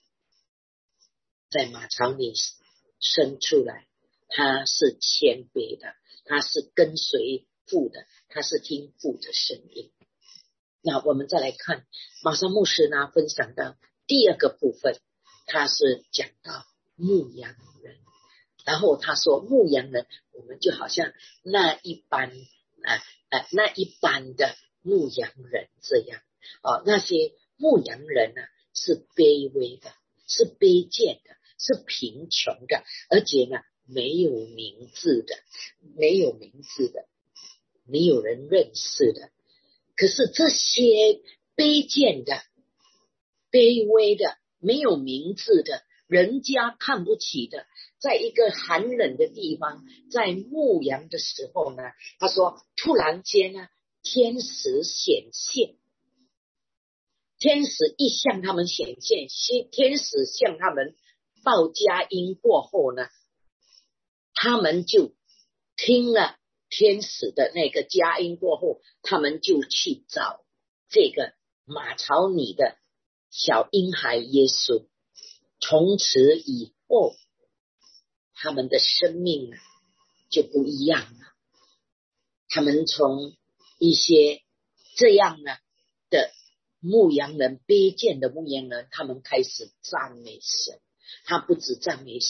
S1: 在马槽里生出来，他是谦卑的，他是跟随父的，他是听父的声音。那我们再来看马萨牧师呢分享的第二个部分，他是讲到牧羊人。然后他说牧羊人，我们就好像那一般啊啊那一般的牧羊人这样啊，那些牧羊人呢是卑微的，是卑贱的，是贫穷的，而且呢没有名字的，没有名字的，没有人认识的。可是这些卑贱的、卑微的、没有名字的，人家看不起的，在一个寒冷的地方，在牧羊的时候呢，他说突然间呢，天使显现，天使一向他们显现，天使向他们报佳音过后呢，他们就听了天使的那个佳音过后，他们就去找这个马槽里的小婴孩耶稣。从此以后，他们的生命就不一样了。他们从一些这样呢的牧羊人，卑贱的牧羊人，他们开始赞美神。他不止赞美神，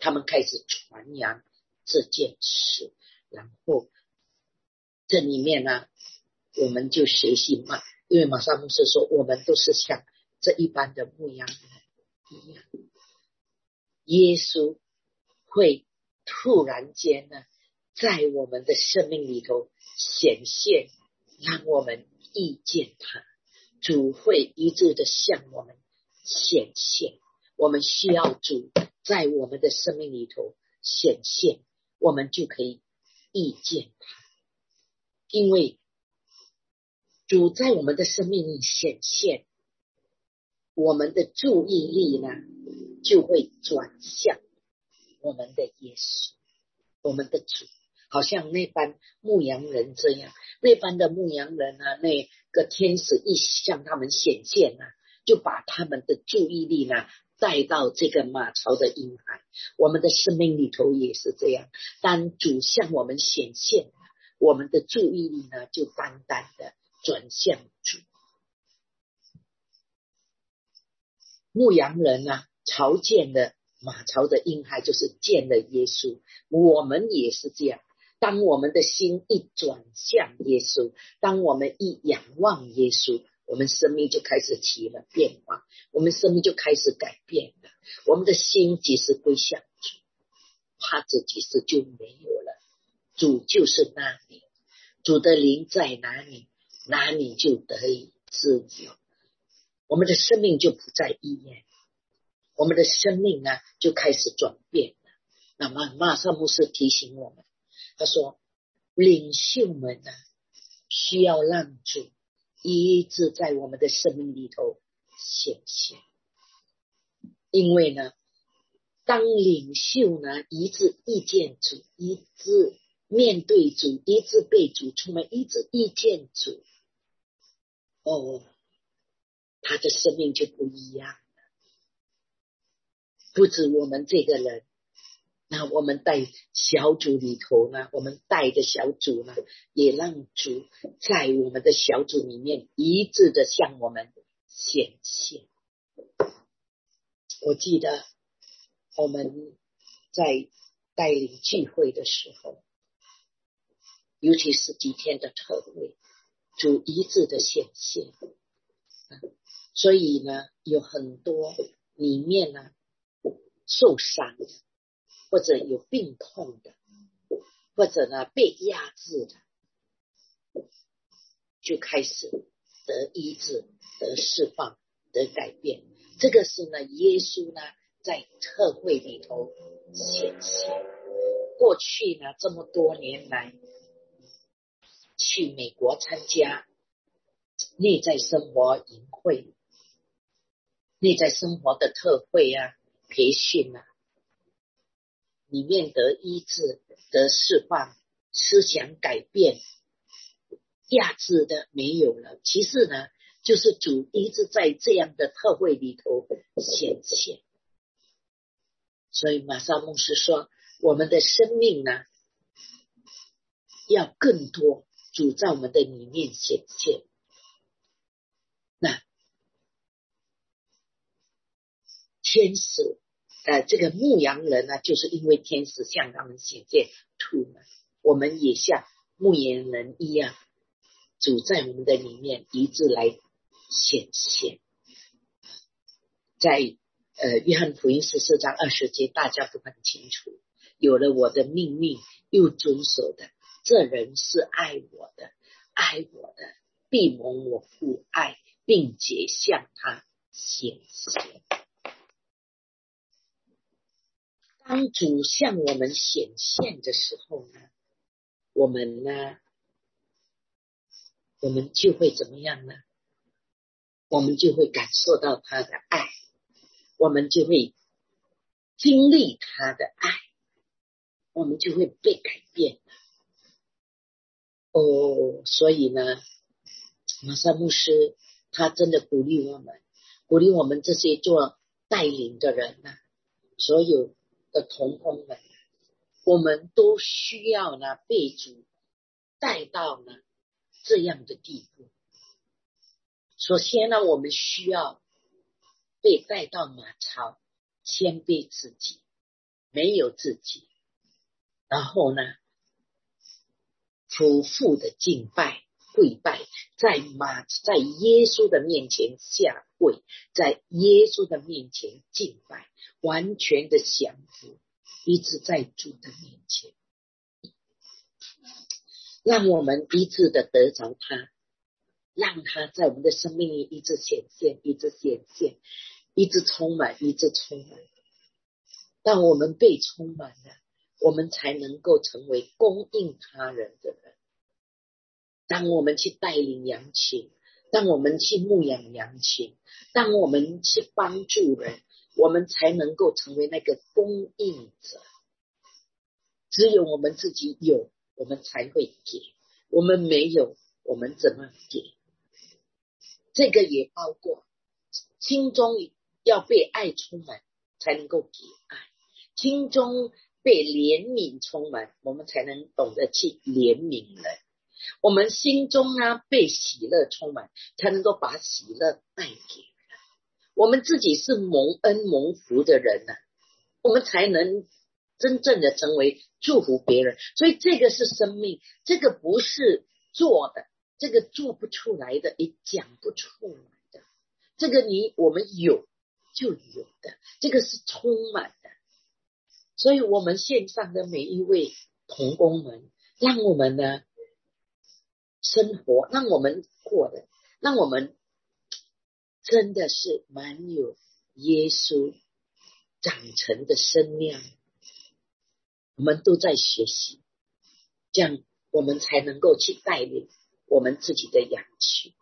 S1: 他们开始传扬这件事，然后这里面呢，我们就学习嘛，因为马萨牧师说，我们都是像这一般的牧羊人一样，耶稣会突然间呢，在我们的生命里头显现，让我们遇见他。主会一直的向我们显现，我们需要主在我们的生命里头显现，我们就可以遇见他。因为主在我们的生命里显现，我们的注意力呢就会转向我们的耶稣，我们的主，好像那班牧羊人这样，那班的牧羊人啊，那个天使一向他们显现啊，就把他们的注意力呢带到这个马槽的婴孩。我们的生命里头也是这样，当主向我们显现，我们的注意力呢就单单的转向主。牧羊人啊，朝见了马槽的婴孩，就是见了耶稣。我们也是这样，当我们的心一转向耶稣，当我们一仰望耶稣，我们生命就开始起了变化，我们生命就开始改变了。我们的心即使归向主，怕这即使就没有了。主就是那里，主的灵在哪里，哪里就得以自由。我们的生命就不再依恋，我们的生命呢就开始转变了。那么马萨牧师提醒我们，他说领袖们呢需要让主一直在我们的生命里头显现，因为呢当领袖呢一直遇见主，一直面对主，一直被主充满，一直遇见主，哦，他的生命就不一样了。不止我们这个人，那我们带小组里头呢，我们带的小组呢，也让主在我们的小组里面一致的向我们显现。我记得我们在带领聚会的时候，尤其是几天的特会，主一致的显现。所以呢，有很多里面呢受伤的，或者有病痛的，或者呢被压制的，就开始得医治，得释放，得改变。这个是呢耶稣呢在特会里头显现。过去呢这么多年来，去美国参加内在生活营会，内在生活的特会啊，培训啊，里面得医治，得释放，思想改变，压制的没有了。其实呢就是主一直在这样的特会里头显现。所以马萨牧师说，我们的生命呢要更多主在我们的里面显现。那天使呃，这个牧羊人呢，就是因为天使向他们显现出门，我们也像牧羊人一样，主在我们的里面一直来显现。在呃约翰福音十四章二十节，大家都很清楚，有了我的命令又遵守的，这人是爱我的，爱我的必蒙我父爱，并且向他显现。当主向我们显现的时候呢，我们呢我们就会怎么样呢？我们就会感受到他的爱，我们就会经历他的爱，我们就会被改变。哦，所以呢马萨牧师他真的鼓励我们，鼓励我们这些做带领的人呢，所有的同工们，我们都需要呢被主带到呢这样的地步。首先呢，我们需要被带到马槽，谦卑自己， 没有自己，然后呢匍匐的敬拜跪拜，在马在耶稣的面前下跪，在耶稣的面前敬拜，完全的降服，一直在主的面前，让我们一直的得着他，让他在我们的生命里一直显现，一直显现，一直充满，一直充满。当我们被充满了，我们才能够成为供应他人的人。当我们去带领羊群，当我们去牧养羊群，当我们去帮助人，我们才能够成为那个供应者。只有我们自己有，我们才会给，我们没有，我们怎么给？这个也包括心中要被爱充满，才能够给爱；心中被怜悯充满，我们才能懂得去怜悯人。我们心中呢被喜乐充满，才能够把喜乐带给人。我们自己是蒙恩蒙福的人呢、啊，我们才能真正的成为祝福别人。所以这个是生命，这个不是做的，这个做不出来的，也讲不出来的。这个你我们有就有的，这个是充满的。所以我们线上的每一位同工们，让我们呢生活，让我们过的，让我们真的是满有耶稣长成的身量。我们都在学习，这样我们才能够去带领我们自己的羊群。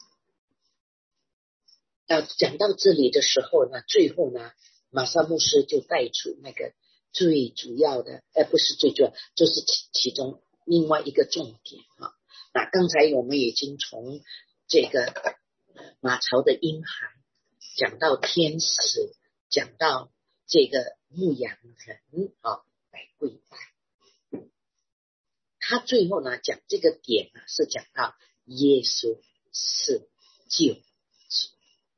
S1: 要讲到这里的时候呢，最后呢，马萨牧师就带出那个最主要的，呃，不是最主要，就是其其中另外一个重点啊。那刚才我们已经从这个马槽的婴孩讲到天使，讲到这个牧羊人啊来跪拜。他最后呢讲这个点呢是讲到耶稣是救主，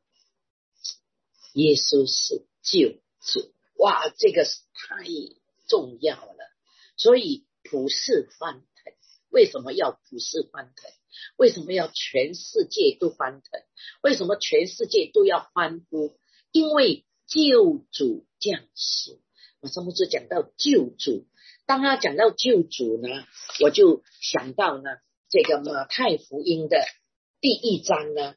S1: 耶稣是救主，哇，这个是太重要了。所以普世翻腾，为什么要普世翻腾？为什么要全世界都翻腾？为什么全世界都要欢呼？因为救主降世。马上牧师讲到救主，当他讲到救主呢，我就想到呢这个马太福音的第一章呢，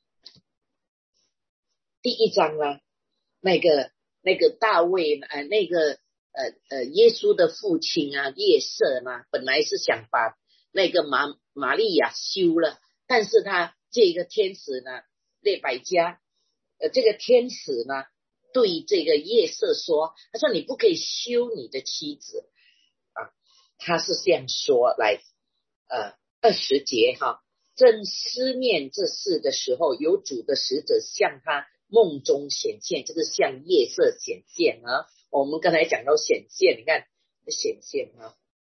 S1: 第一章呢，那个那个大卫呃那个呃呃耶稣的父亲啊约瑟呢，本来是想把那个玛玛利亚休了，但是他这个天使呢，列百加呃这个天使呢对这个约瑟说，他说你不可以休你的妻子啊，他是这样说来呃二十节哈，正思念这事的时候，有主的使者向他梦中显现，这个向约瑟显现啊。我们刚才讲到显现，你看显现啊，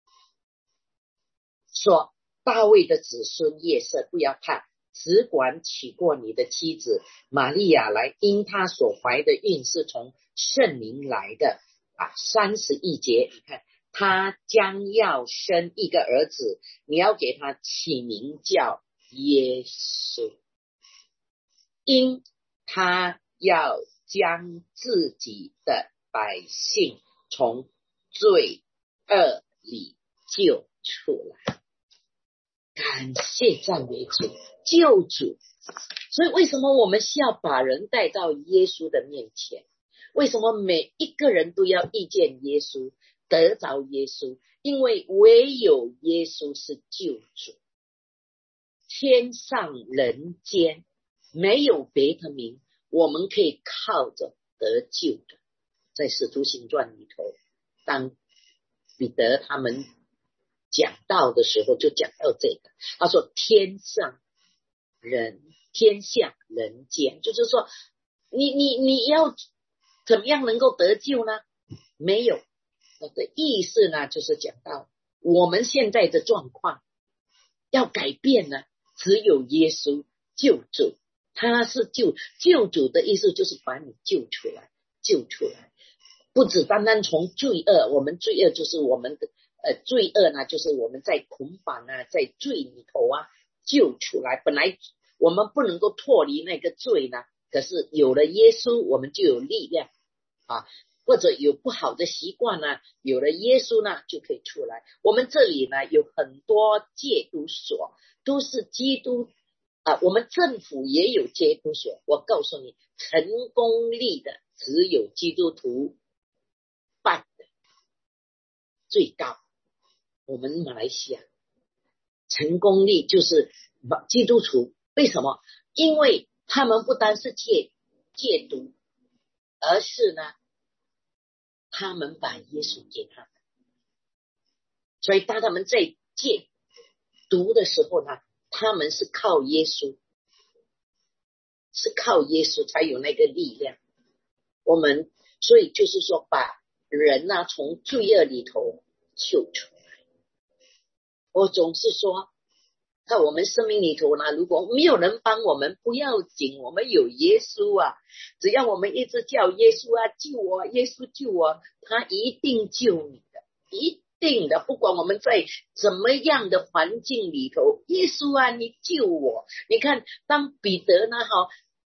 S1: 说大卫的子孙约瑟不要怕，只管娶过你的妻子玛利亚来，因他所怀的孕是从圣灵来的啊。三十一节，你看他将要生一个儿子，你要给他起名叫耶稣，因他要将自己的百姓从罪恶里救出来。感谢赞美主，救主。所以为什么我们需要把人带到耶稣的面前？为什么每一个人都要遇见耶稣，得着耶稣？因为唯有耶稣是救主，天上人间没有别的名我们可以靠着得救的。在使徒行传里头，当彼得他们讲道的时候就讲到这个，他说天上人天下人间，就是说你你你要怎么样能够得救呢？没有。我的意思呢就是讲到我们现在的状况要改变呢，只有耶稣救主，他是救救主的意思就是把你救出来，救出来。 不只单单从罪恶，我们罪恶就是我们的呃罪恶呢，就是我们在捆绑啊，在罪里头啊救出来。本来我们不能够脱离那个罪呢，可是有了耶稣，我们就有力量啊。或者有不好的习惯呢，有了耶稣呢就可以出来。我们这里呢有很多戒毒所，都是基督啊，我们政府也有戒毒所。我告诉你，成功率的只有基督徒办的最高。我们马来西亚成功率就是基督徒，为什么？因为他们不单是戒戒毒，而是呢他们把耶稣给他们，所以当他们在戒毒的时候呢，他们是靠耶稣，是靠耶稣才有那个力量。我们所以就是说，把人啊从罪恶里头救出来。我总是说，在我们生命里头呢，如果没有人帮我们不要紧，我们有耶稣啊，只要我们一直叫耶稣啊救我，耶稣救我，他一定救你的，一定的。不管我们在怎么样的环境里头，耶稣啊你救我。你看当彼得呢哈，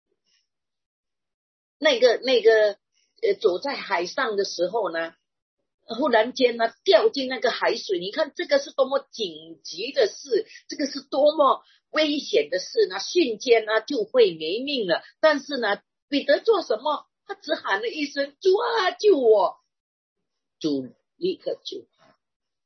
S1: 那个那个呃走在海上的时候呢，忽然间呢掉进那个海水，你看这个是多么紧急的事，这个是多么危险的事呢，瞬间呢就会没命了。但是呢彼得做什么？他只喊了一声主啊救我，主立刻救他。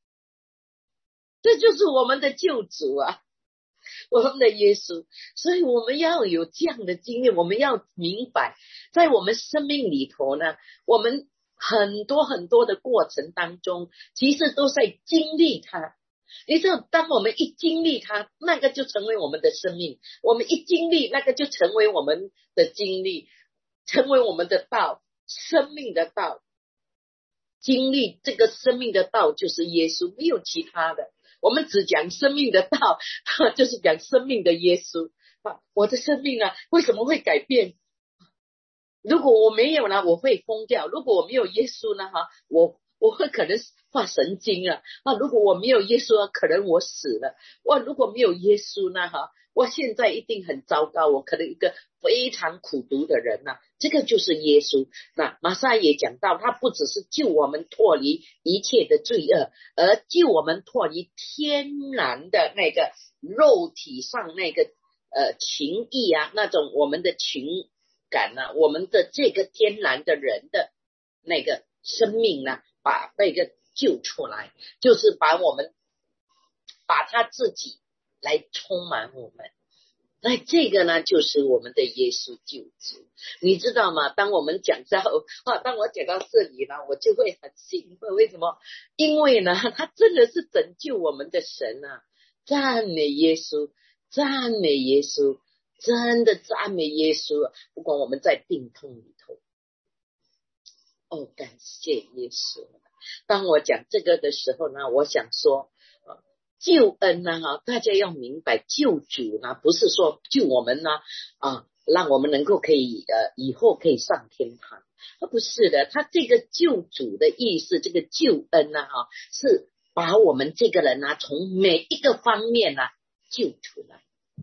S1: 这就是我们的救主啊，我们的耶稣。所以我们要有这样的经验，我们要明白在我们生命里头呢，我们很多很多的过程当中其实都在经历它。你知道当我们一经历它，那个就成为我们的生命，我们一经历那个就成为我们的经历，成为我们的道，生命的道。经历这个生命的道就是耶稣，没有其他的。我们只讲生命的道，就是讲生命的耶稣。我的生命啊为什么会改变？如果我没有呢，我会疯掉；如果我没有耶稣呢，哈，我我会可能发神经啊！啊，如果我没有耶稣，可能我死了。哇，如果没有耶稣呢，哈，我现在一定很糟糕，我可能一个非常苦毒的人呐、啊。这个就是耶稣。那马赛也讲到，他不只是救我们脱离一切的罪恶，而救我们脱离天然的那个肉体上那个呃情意啊，那种我们的情感啊，我们的这个天然的人的那个生命呢，把那个救出来，就是把我们把他自己来充满我们。那这个呢就是我们的耶稣救主。你知道吗？当我们讲到啊，当我讲到这里呢，我就会很兴奋。为什么？因为呢他真的是拯救我们的神啊！赞美耶稣，赞美耶稣，真的赞美耶稣啊！不管我们在病痛里头，哦，感谢耶稣。当我讲这个的时候呢，我想说救恩呢、啊，大家要明白，救主呢不是说救我们呢啊，让我们能够可以呃以后可以上天堂，不是的。他这个救主的意思，这个救恩呢、啊、哈，是把我们这个人呢、啊、从每一个方面呢、啊、救出来。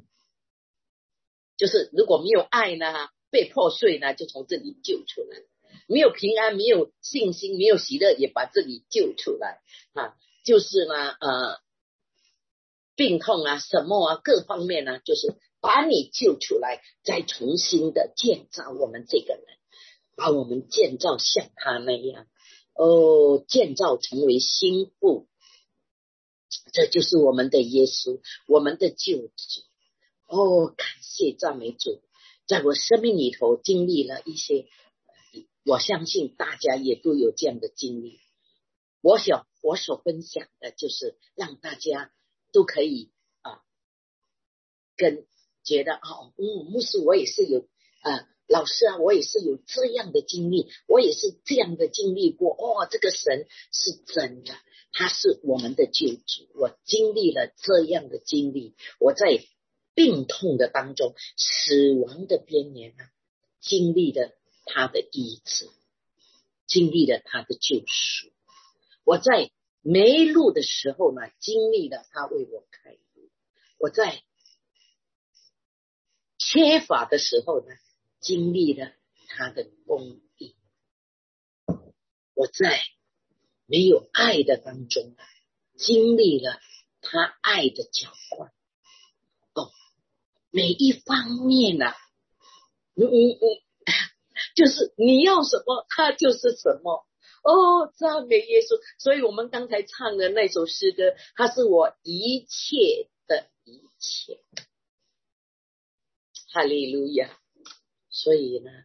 S1: 就是如果没有爱呢，被破碎呢，就从这里救出来；没有平安，没有信心，没有喜乐，也把这里救出来啊。就是呢呃。病痛啊什么啊各方面呢、啊、就是把你救出来，再重新的建造我们这个人，把我们建造像他那样哦，建造成为新妇。这就是我们的耶稣，我们的救主。哦，感谢赞美主。在我生命里头经历了一些，我相信大家也都有这样的经历。我想我所分享的就是让大家都可以啊，跟觉得哦，嗯，牧师我也是有啊，老师啊，我也是有这样的经历，我也是这样的经历过。哦，这个神是真的，他是我们的救主。我经历了这样的经历，我在病痛的当中，死亡的边缘啊，经历了他的医治。 经历了他的救赎。我在没路的时候呢，经历了他为我开路。我在缺乏的时候呢，经历了他的公义。我在没有爱的当中呢，经历了他爱的浇灌。哦，每一方面呢、啊，你你你，就是你要什么，他就是什么。哦，赞美耶稣！所以我们刚才唱的那首诗歌，它是我一切的一切。哈利路亚！所以呢，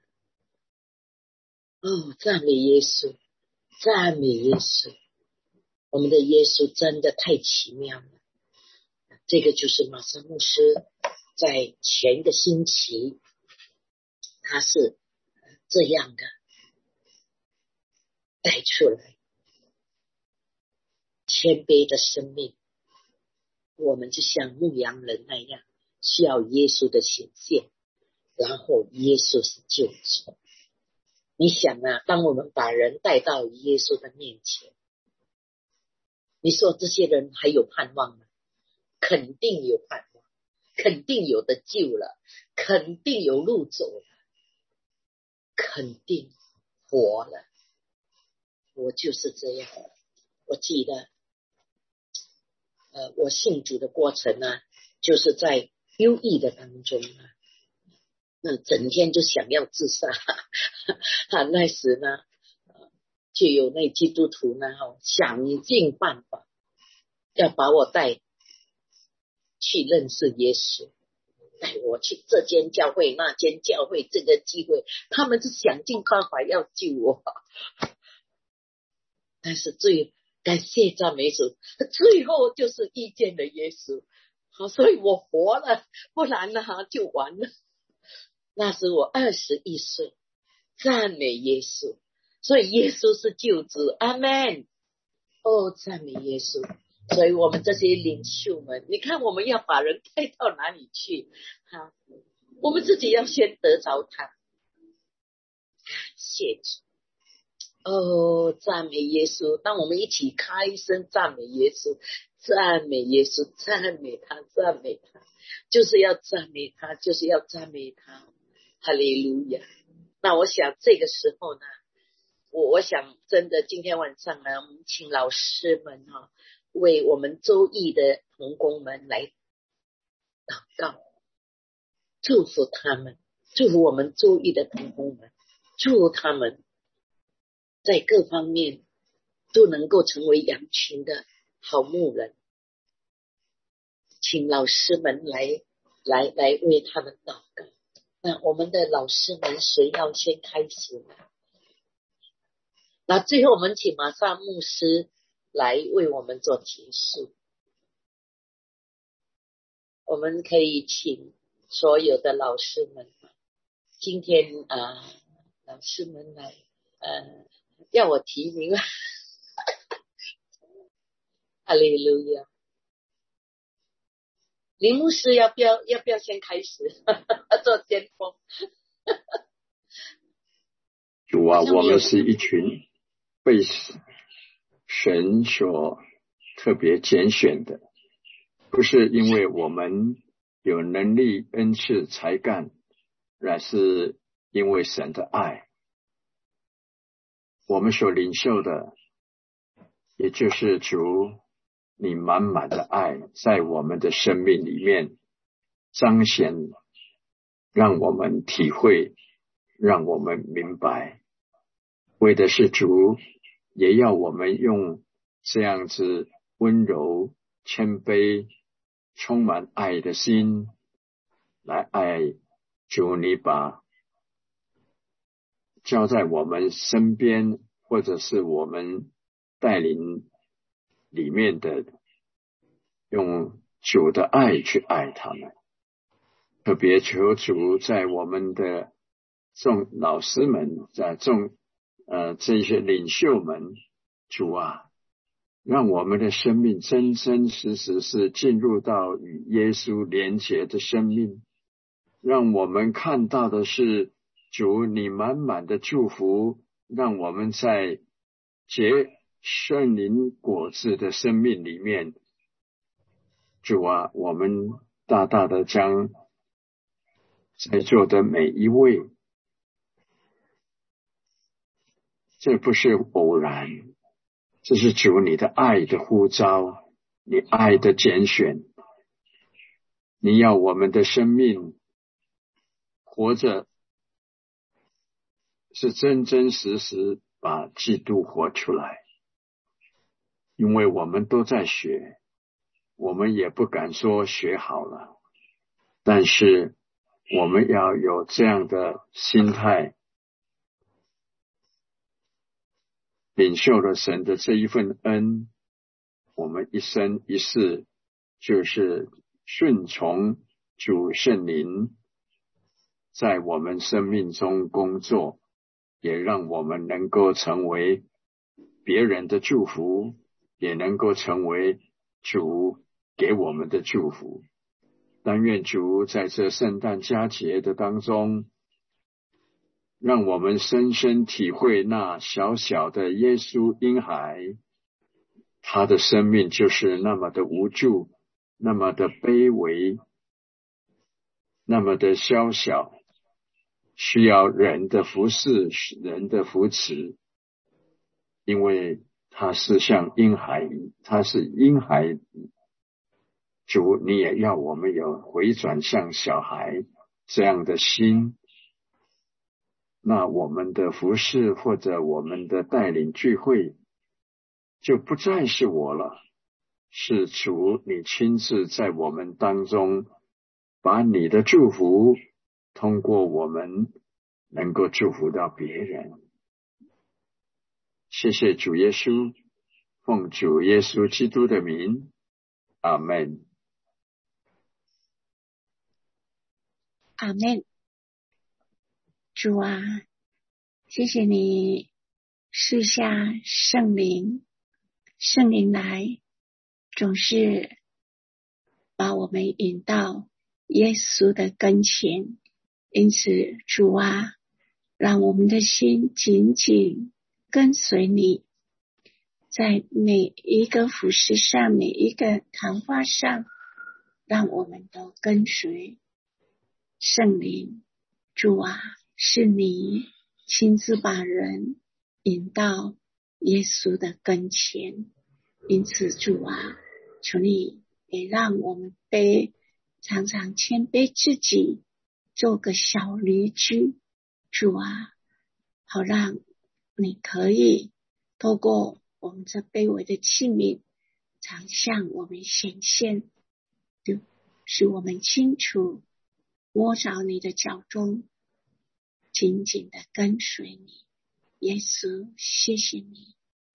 S1: 哦，赞美耶稣，赞美耶稣！我们的耶稣真的太奇妙了。这个就是马山牧师在前个星期，他是这样的带出来谦卑的生命。我们就像牧羊人那样，需要耶稣的显现，然后耶稣是救主。你想啊，当我们把人带到耶稣的面前，你说这些人还有盼望吗？肯定有盼望，肯定有的救了，肯定有路走了，肯定活了。我就是这样。我记得呃，我信主的过程呢，就是在忧郁的当中啊，那整天就想要自杀。啊，那时呢，就有那基督徒呢，想尽办法要把我带去认识耶稣，带我去这间教会那间教会，这个机会，他们是想尽办法要救我。但是最感谢赞美主，最后就是遇见了耶稣。好，所以我活了，不然呢就完了。那时我二十一岁，赞美耶稣，所以耶稣是救主，阿们。哦，赞美耶稣。所以我们这些领袖们，你看我们要把人带到哪里去？哈，我们自己要先得着他。感谢主。哦，赞美耶稣！当我们一起开声赞美耶稣，赞美耶稣，赞美他，赞美他，就是要赞美他，就是要赞美他。哈利路亚！那我想这个时候呢，我我想真的今天晚上呢，我们请老师们哈、啊，为我们周易的同工们来祷告，祝福他们，祝福我们周易的同工们，祝福他们在各方面都能够成为羊群的好牧人。请老师们来来来为他们祷告。那我们的老师们谁要先开始呢？那最后我们请马萨牧师来为我们做结束。我们可以请所有的老师们，今天啊、呃，老师们来呃。要我提名啊！哈利路亚！林牧师要不要要不要先开始做先锋？
S3: 主啊，我们是一群被神所特别拣选的，不是因为我们有能力、恩赐、才干，而是因为神的爱。我们所领受的，也就是主你满满的爱在我们的生命里面彰显，让我们体会，让我们明白，为的是主也要我们用这样子温柔、谦卑、充满爱的心来爱主你把交在我们身边或者是我们带领里面的，用主的爱去爱他们。特别求主在我们的众老师们，在众呃这些领袖们，主啊，让我们的生命真真实实是进入到与耶稣连结的生命，让我们看到的是主你满满的祝福， 让我们在结圣灵果子的生命里面，主啊，我们大大的将在座的每一位，这不是偶然，这是主你的爱的呼召，你爱的拣选，你要我们的生命活着是真真实实把基督活出来。因为我们都在学，我们也不敢说学好了，但是我们要有这样的心态，领受了神的这一份恩，我们一生一世就是顺从主圣灵在我们生命中工作，也让我们能够成为别人的祝福，也能够成为主给我们的祝福。但愿主在这圣诞佳节的当中，让我们深深体会那小小的耶稣婴孩，他的生命就是那么的无助，那么的卑微，那么的小小，需要人的服侍，人的扶持，因为他是像婴孩，他是婴孩。主，你也要我们有回转向小孩这样的心，那我们的服侍或者我们的带领聚会就不再是我了，是主你亲自在我们当中把你的祝福通过我们能够祝福到别人。谢谢主耶稣，奉主耶稣基督的名，阿们。
S4: 阿们。主啊，谢谢你赐下圣灵，圣灵来总是把我们引到耶稣的跟前，因此主啊，让我们的心紧紧跟随你，在每一个服事上，每一个谈话上，让我们都跟随圣灵。主啊，是你亲自把人引到耶稣的跟前，因此主啊，求你也让我们卑常常谦卑自己，做个小驴驹。主啊，好让你可以透过我们这卑微的器皿，常向我们显现，就使我们清楚摸着你的脚中，紧紧的跟随你。耶稣，谢谢你，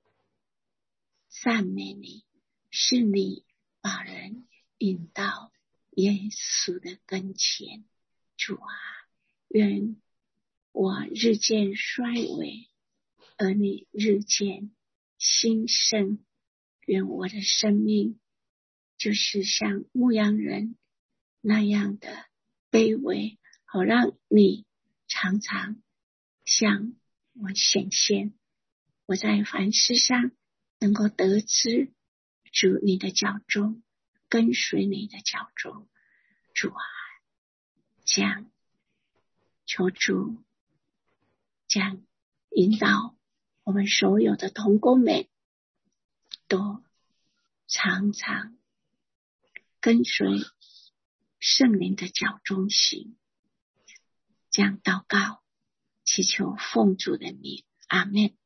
S4: 赞美你，是你把人引到耶稣的跟前。主啊，愿我日渐衰微，而你日渐兴盛。愿我的生命就是像牧羊人那样的卑微，好让你常常向我显现。我在凡事上能够得知主你的脚中，跟随你的脚中。主啊，这样求主将引导我们所有的同工们都常常跟随圣灵的脚中行。这样祷告，祈求奉主的名，阿们。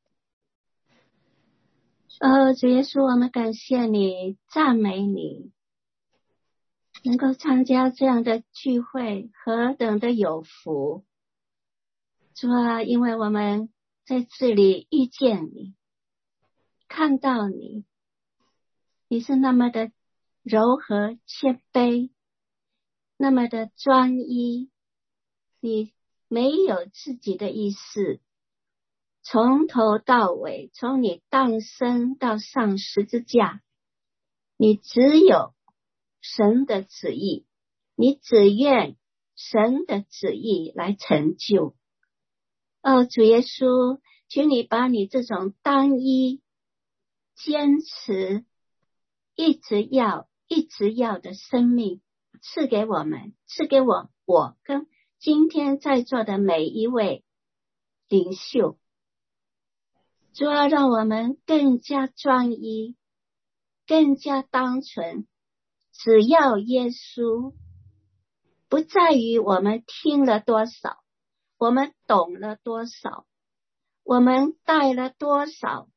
S5: 呃，主耶稣，我们感谢你，赞美你，能够参加这样的聚会，何等的有福！主啊，因为我们在这里遇见你，看到你，你是那么的柔和谦卑，那么的专一，你没有自己的意思，从头到尾，从你诞生到上十字架，你只有神的旨意，你只愿神的旨意来成就。哦，主耶稣， 求你把你这种单一、坚持、一直要、一直要的生命赐给我们，赐给我，我跟今天在座的每一位领袖。主要让我们更加专一，更加单纯，只要耶稣，不在于我们听了多少，我们懂了多少，我们带了多少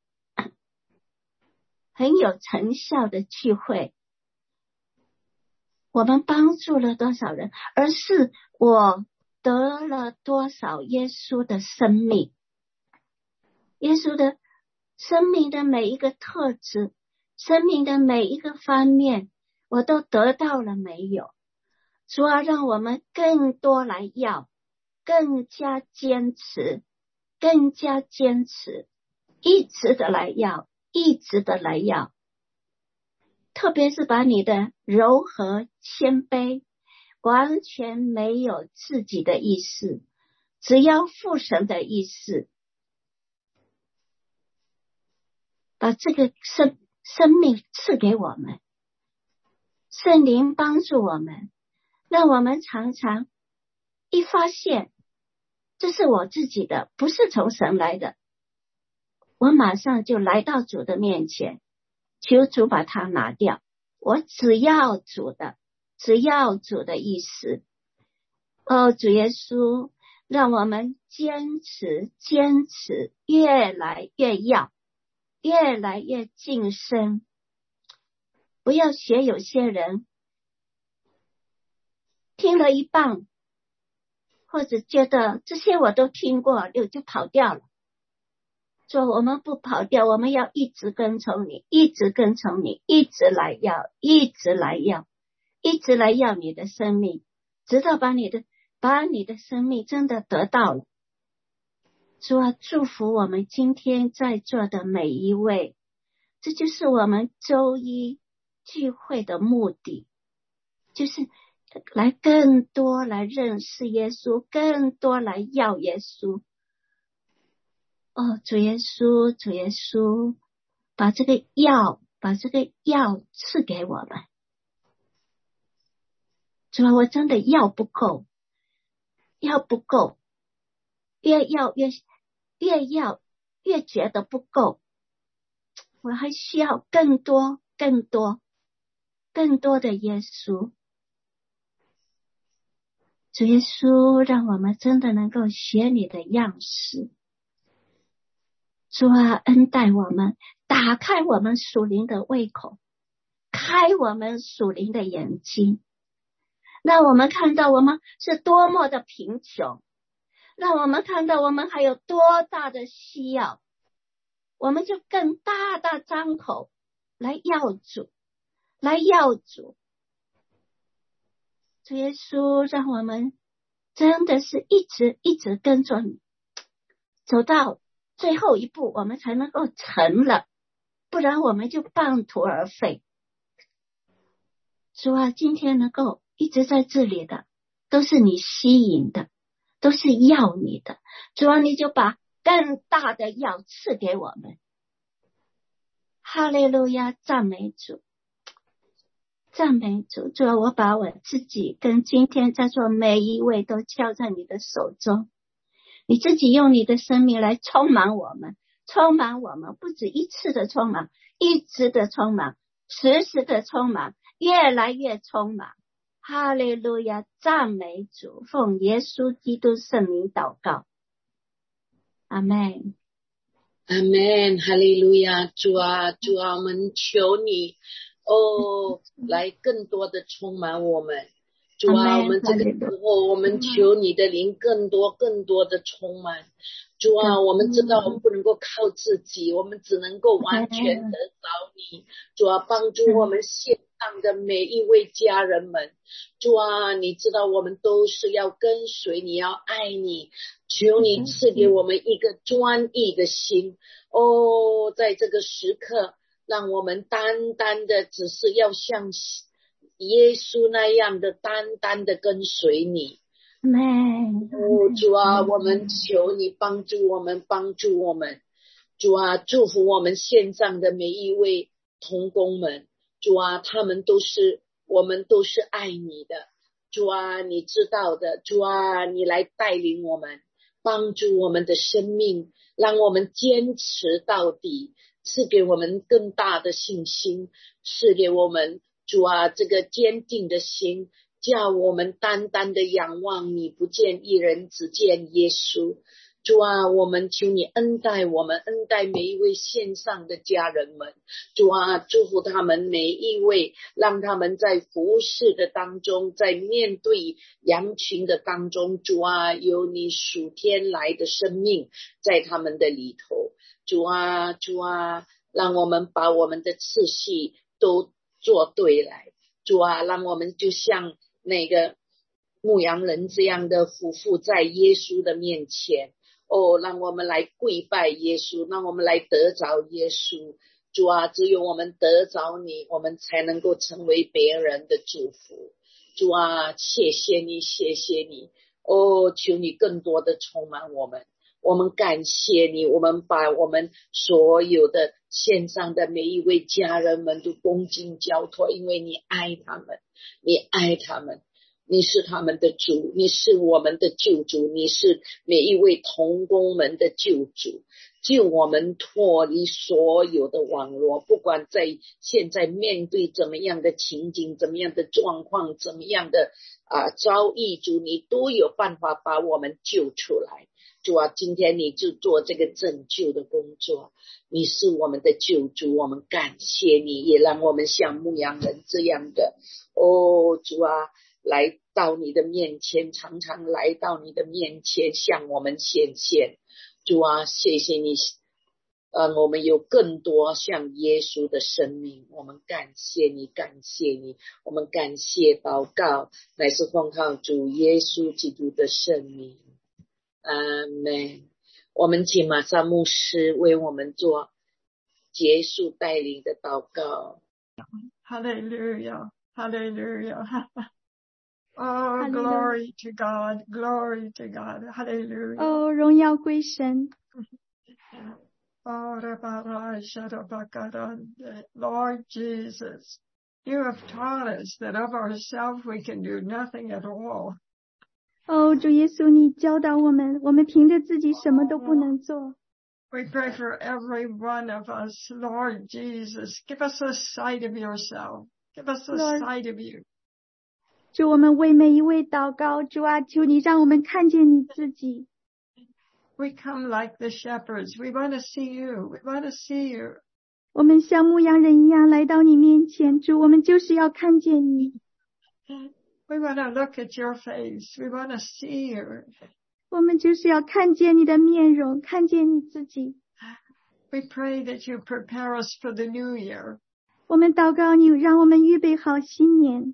S5: 很有成效的聚会，我们帮助了多少人，而是我得了多少耶稣的生命，耶稣的生命的每一个特质，生命的每一个方面，我都得到了没有？主要让我们更多来要，更加坚持，更加坚持，一直的来要，一直的来要。特别是把你的柔和谦卑，完全没有自己的意思，只要父神的意思，把这个生生命赐给我们，圣灵帮助我们，让我们常常一发现这是我自己的，不是从神来的，我马上就来到主的面前，求主把它拿掉，我只要主的，只要主的意思。哦，主耶稣，让我们坚持坚持，越来越要，越来越晋升。不要学有些人听了一半，或者觉得这些我都听过就就跑掉了。说我们不跑掉，我们要一直跟从你，一直跟从你，一直来要，一直来要，一直来要你的生命，直到把你的把你的生命真的得到了。主啊，祝福我们今天在座的每一位，这就是我们周一聚会的目的，就是来更多来认识耶稣，更多来要耶稣。哦，主耶稣，主耶稣，把这个药，把这个药赐给我们。主啊，我真的药不够，药不够，越要越越要越觉得不够，我还需要更多更多更多的耶稣。主耶稣，让我们真的能够学你的样式。主啊，恩待我们，打开我们属灵的胃口，开我们属灵的眼睛，让我们看到我们是多么的贫穷，让我们看到我们还有多大的需要，我们就更大大张口来要主，来要主。主耶稣，让我们真的是一直一直跟着你，走到最后一步我们才能够成了，不然我们就半途而废。主啊，今天能够一直在这里的都是你吸引的，都是要你的。主啊，你就把更大的要赐给我们。哈利路亚，赞美主，赞美主。主啊，我把我自己跟今天在座每一位都交在你的手中，你自己用你的生命来充满我们，充满我们，不止一次的充满，一直的充满，时时的充满，越来越充满。哈利路亚，赞美主，奉耶稣基督圣名祷告，阿们，
S1: 阿们，哈利路亚。主啊，主啊，我们求你哦，来更多的充满我们。主啊，我们这个时候我们求你的灵更多更多的充满。主啊，我们知道我们不能够靠自己，我们只能够完全得着你。主啊，帮助我们线上的每一位家人们。主啊，你知道我们都是要跟随你，要爱你，求你赐给我们一个专一的心。哦，在这个时刻，让我们单单的只是要像耶稣那样的单单的跟随你。
S5: Amen。
S1: 哦，主啊，我们求你帮助我们，帮助我们。主啊，祝福我们线上的每一位同工们。主啊，他们都是，我们都是爱你的。主啊，你知道的。主啊，你来带领我们，帮助我们的生命，让我们坚持到底，赐给我们更大的信心，赐给我们主啊这个坚定的心，叫我们单单的仰望你，不见一人，只见耶稣。主啊，我们求你恩待我们，恩待每一位线上的家人们。主啊，祝福他们每一位，让他们在服侍的当中，在面对羊群的当中，主啊，有你属天来的生命在他们的里头。主啊，主啊，让我们把我们的次序都做对来。主啊，让我们就像那个牧羊人这样的夫妇在耶稣的面前，哦，让我们来跪拜耶稣，让我们来得着耶稣。主啊，只有我们得着你，我们才能够成为别人的祝福。主啊，谢谢你，谢谢你。哦，求你更多的充满我们。我们感谢你，我们把我们所有的线上的每一位家人们都恭敬交托，因为你爱他们，你爱他们，你是他们的主，你是我们的救主，你是每一位同工们的救主，救我们脱离所有的网络，不管在现在面对怎么样的情景，怎么样的状况，怎么样的啊遭遇，主你都有办法把我们救出来。主啊，今天你就做这个拯救的工作，你是我们的救主，我们感谢你，也让我们像牧羊人这样的哦，主啊，来到你的面前，常常来到你的面前向我们显现。主啊，谢谢你，呃，我们有更多像耶稣的生命，我们感谢你，感谢你，我们感谢祷告，乃是奉靠主耶稣基督的圣名。阿们。我们请玛莎牧师为我们做结束带领的祷告。
S6: Hallelujah, hallelujah. Oh, glory to God, glory to God, hallelujah.
S7: Oh, 荣耀归神。
S6: Lord Jesus, you have taught us that of ourselves we can do nothing at all.
S7: 哦，主耶稣，你教导我们，我们凭着自己什么都不能做。
S6: We pray for every one of us, Lord Jesus. Give us a sight of yourself. Give us a
S7: Lord,
S6: sight of you.
S7: 主，我们为每一位祷告，主啊，求你让我们看见你自己。
S6: We come like the shepherds. We want to see you. We want to see you.
S7: 我们像牧羊人一样来到你面前，主，我们就是要看见你。
S6: We want to look at your face. We want to see you.
S7: 我们就是要看见你的面容，看见你自己。
S6: We pray that you prepare us for the new year.
S7: 我们祷告你，让我们预备好新年。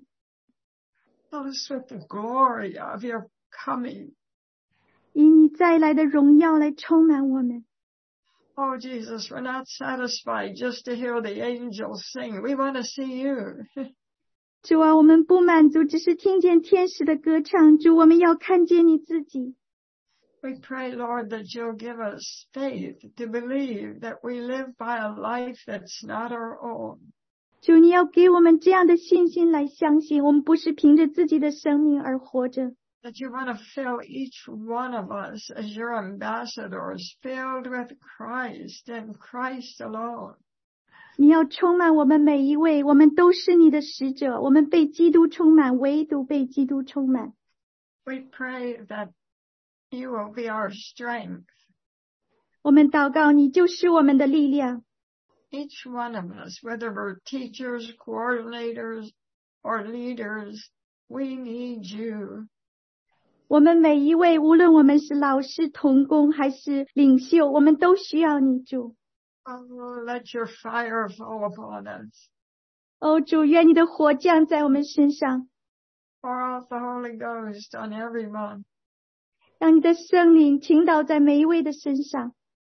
S6: Fill us with the glory of your coming.
S7: 以你再来的荣耀来充满我们。
S6: Oh, Jesus, we're not satisfied just to hear the angels sing. We want to see you.
S7: 主啊，我们不满足只是听见天使的歌唱，主，我们要看见你自己。
S6: We pray, Lord, that you'll give us faith to believe that we live by a life that's not our own.
S7: 主，你要给我们这样的信心来相信，我们不是凭着自己的生命而活着。
S6: That you want to fill each one of us as your ambassadors, filled with Christ and Christ alone.
S7: 你要充满我们每一位，我们都是你的使者，我们被基督充满，唯独被基督充满。
S6: We pray that you will be our strength.
S7: 我们祷告，你就是我们的力量。
S6: Each one of us, whether we're teachers, coordinators, or leaders, we need you.
S7: 我们每一位，无论我们是老师、同工还是领袖，我们都需要你，主。
S6: Oh, let your fire fall upon us.
S7: 哦，主，愿你的火降在我们身上。
S6: Pour out the Holy Ghost on everyone.
S7: 让你的圣灵倾倒在每一位的身上。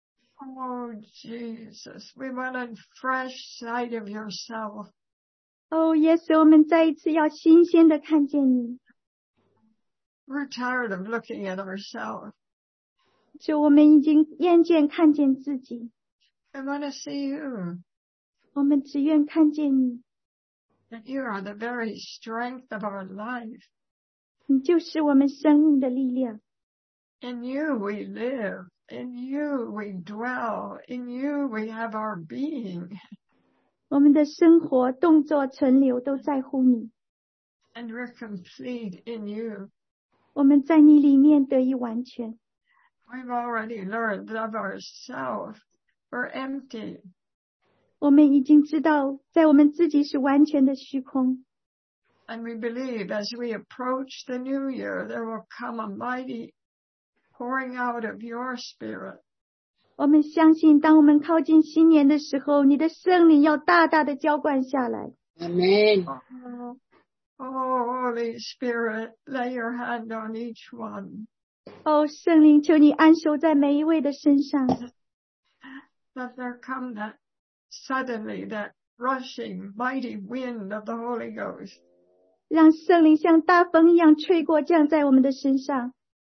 S6: Oh, Jesus, we want a fresh sight of yourself.
S7: 哦，耶稣，我们再一次要新鲜的看见你。
S6: We're tired of looking at ourselves.
S7: 主，我们已经厌倦看见自己，
S6: I want to see you,
S7: 我们只愿看见你，
S6: that you are the very strength of our life.
S7: 你就是我们生命的力量。
S6: In you we live, in you we dwell, in you we have our being.
S7: 我们的生活、动作、存留都在乎你，
S6: And we're complete in you.
S7: 我们在你里面得以完全。
S6: We've already learned of ourselves. We're empty.
S7: 我们已经知道，在我们自己是完全的虚空。
S6: And we believe as we approach the new year, there will come a mighty pouring out of your spirit.
S7: 我们相信，当我们靠近新年的时候，你的圣灵要大大的浇灌下来。
S1: Amen.
S6: Oh, oh, Holy Spirit, lay your hand on each one.
S7: 哦，圣灵，求你安守在每一位的身上，
S6: Let there come that suddenly, that rushing, mighty wind of the Holy Ghost.
S7: 让圣靈像大風一樣吹過，降在我們的身上。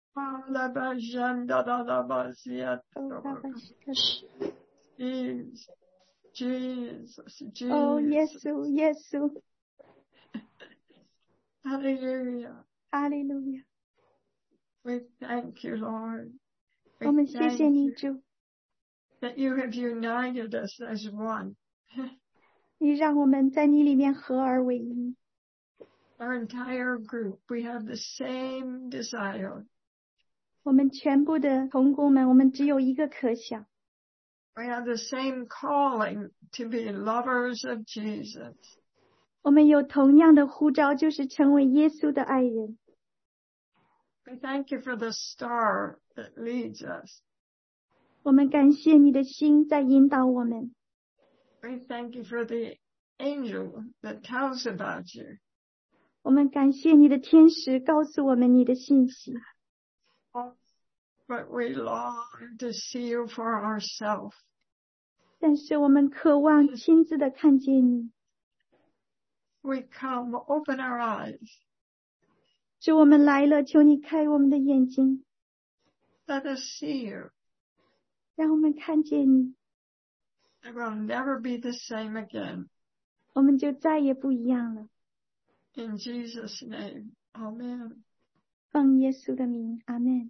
S6: Jesus, Jesus, Jesus.
S7: 哦，耶穌，耶穌，
S6: Hallelujah.
S7: 哈利路亞！
S6: We thank you, Lord. We
S7: 我們謝謝
S6: thank
S7: 你，
S6: you
S7: 主，
S6: that you have united us as one.
S7: 你讓我們在你裡面合而為一。
S6: Our entire group, we have the same desire.
S7: 我們全部的同工們，我們只有一個渴想，
S6: We have the same calling to be lovers of Jesus.
S7: 我們有同樣的呼召，就是成為耶穌的愛人。
S6: We thank you for the star that leads us.
S7: 我們感謝你的心在引導我們，
S6: We thank you for the angel that tells about you.
S7: 我們感謝你的天使告訴我們你的信息。
S6: But we long to see you for ourselves.
S7: 但是我們渴望親自的看見你。
S6: We come, open our eyes.
S7: 主，我們來了，求你開我們的眼睛，
S6: Let us see you.
S7: 讓我們看見你，
S6: It will never be the same again.
S7: 我們就再也不一樣了。
S6: In Jesus' name, amen.
S7: 奉耶穌的名，阿們。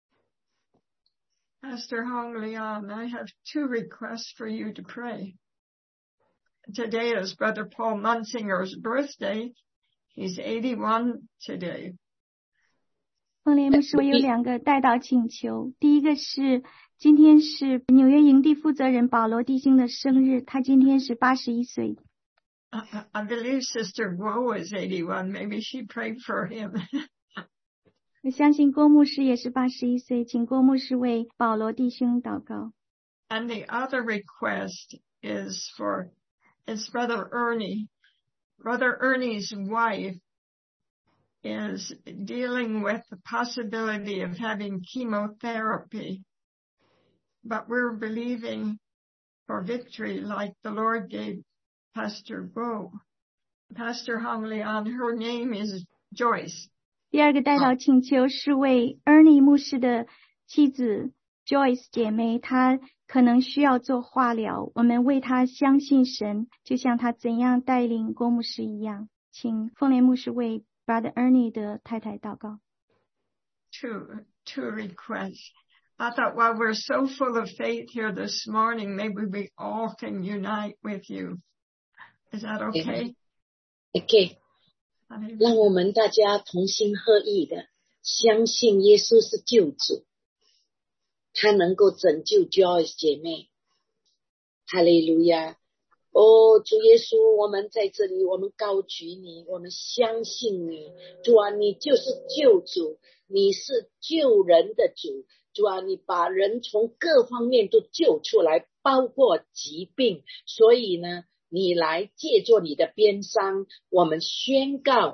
S6: Pastor Hong Leon, I have two requests for you to pray. Today is Brother Paul Munsinger's birthday. He's eighty-one today.
S7: 奉联牧师，我有两个代祷请求。第一个是，今天是纽约营地负责人保罗弟兄的生日，他今天是八十一岁。
S6: I, I believe Sister Guo is eighty-one. Maybe she prayed for him.
S7: 我相信郭牧师也是八十一岁，请郭牧师为保罗弟兄祷告。
S6: And the other request is for, it's Brother Ernie. Brother Ernie's wife is dealing with the possibility of having chemotherapy. But we're believing for victory like the Lord gave Pastor Guo. Pastor Hong Leon, her name is Joyce.
S7: 第二个代祷请求是为 Ernie 牧师的妻子 Joyce 姐妹，她可能需要做化疗，我们为她相信神，就像她怎样带领郭牧师一样。请凤莲牧师为 Brother Ernie 的太太祷告。
S6: Two, two requests. I thought while we're so full of faith here this morning, maybe we all can unite with you. Is that okay?
S1: OK， 让我们大家同心合意的相信耶稣是救主，他能够拯救 Joyce 姐妹。哈利路亚！哦，主耶稣，我们在这里，我们高举你，我们相信你。主啊，你就是救主，你是救人的主。主啊，你把人从各方面都救出来，包括疾病。所以呢，你来借助你的鞭伤，我们宣告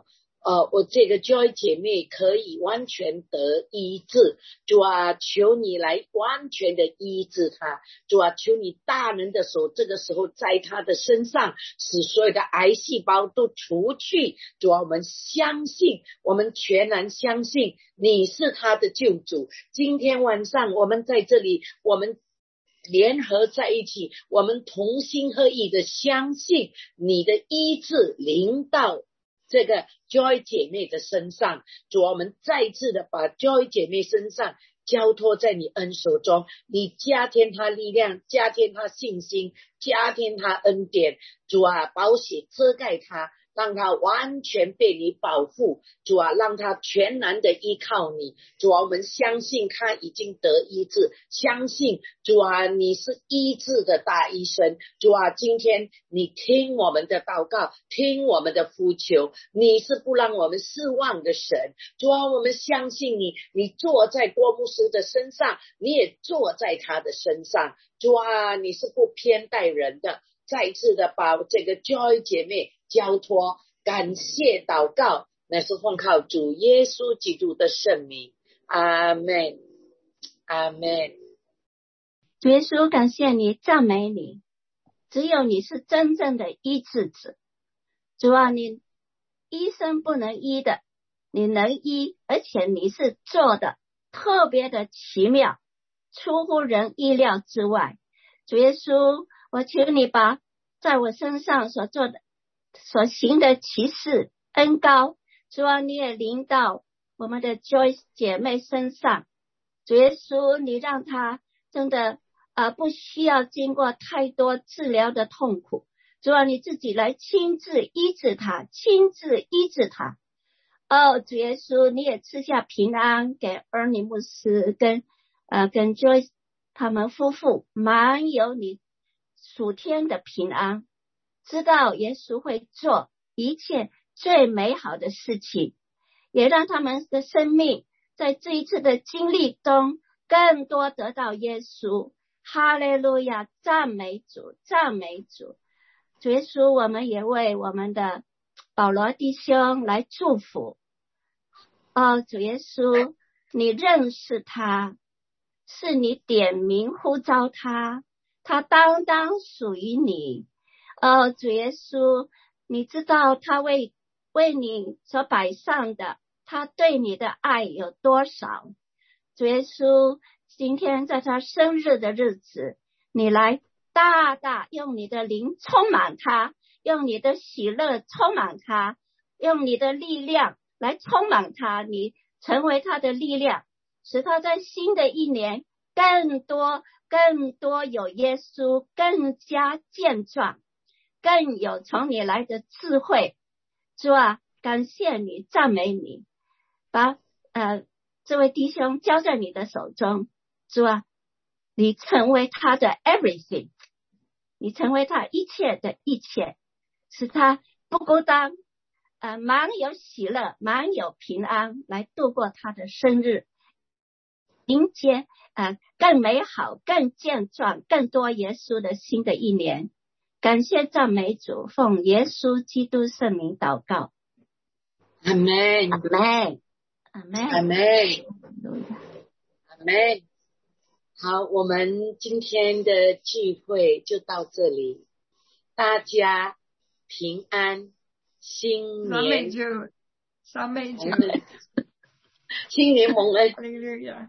S1: 呃，我这个 Joy 姐妹可以完全得医治，主啊，求你来完全的医治她，主啊，求你大能的手这个时候在她的身上，使所有的癌细胞都除去，主啊，我们相信，我们全然相信你是她的救主。今天晚上我们在这里，我们联合在一起，我们同心合意的相信你的医治临到这个 Joy 姐妹的身上，主，我们再次的把 Joy 姐妹身上交托在你恩手中，你加添她力量，加添她信心，加添她恩典，主啊，宝血遮盖她，让他完全被你保护，主啊，让他全然的依靠你，主啊，我们相信他已经得医治，相信主啊，你是医治的大医生，主啊，今天你听我们的祷告，听我们的呼求，你是不让我们失望的神，主啊，我们相信你，你坐在郭牧师的身上，你也坐在他的身上，主啊，你是不偏待人的，再次的把这个 Joy 姐妹交托，感谢祷告，乃是奉靠主耶稣基督的圣名，阿们，阿们。
S5: 主耶稣，感谢你，赞美你，只有你是真正的医治者。主啊，你医生不能医的，你能医，而且你是做的特别的奇妙，出乎人意料之外。主耶稣，我求你把在我身上所做的所行的奇事恩膏，主啊，你也临到我们的 Joyce 姐妹身上。主耶稣，你让她真的呃不需要经过太多治疗的痛苦，主啊，你自己来亲自医治她，亲自医治她。哦，主耶稣，你也赐下平安给Ernie牧师跟呃跟 Joyce 他们夫妇，满有你属天的平安，知道耶稣会做一切最美好的事情，也让他们的生命在这一次的经历中更多得到耶稣。哈利路亚，赞美主，赞美主。主耶稣，我们也为我们的保罗弟兄来祝福。哦，主耶稣，你认识他，是你点名呼召他，他当当属于你。哦，主耶稣，你知道他为为你所摆上的，他对你的爱有多少。主耶稣，今天在他生日的日子，你来大大用你的灵充满他，用你的喜乐充满他，用你的力量来充满他，你成为他的力量，使他在新的一年更多更多有耶稣，更加健壮，更有从你来的智慧。主啊，感谢你，赞美你，把呃这位弟兄交在你的手中。主啊，你成为他的 everything， 你成为他一切的一切，使他不孤单，呃，满有喜乐，满有平安，来度过他的生日，迎接呃更美好、更健壮、更多耶稣的新的一年。感谢赞美主，奉耶稣基督圣名祷告。
S1: 阿们，
S5: 阿们，阿们，
S1: 阿们，阿们。好，我们今天的聚会就到这里，大家平安，新年
S6: 三妹就
S1: 新年蒙恩
S6: ，Hallelujah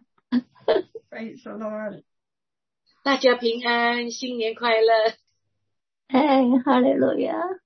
S6: Praise the Lord，
S1: 大家平安，新年快乐，
S5: 哎，哈利路亚。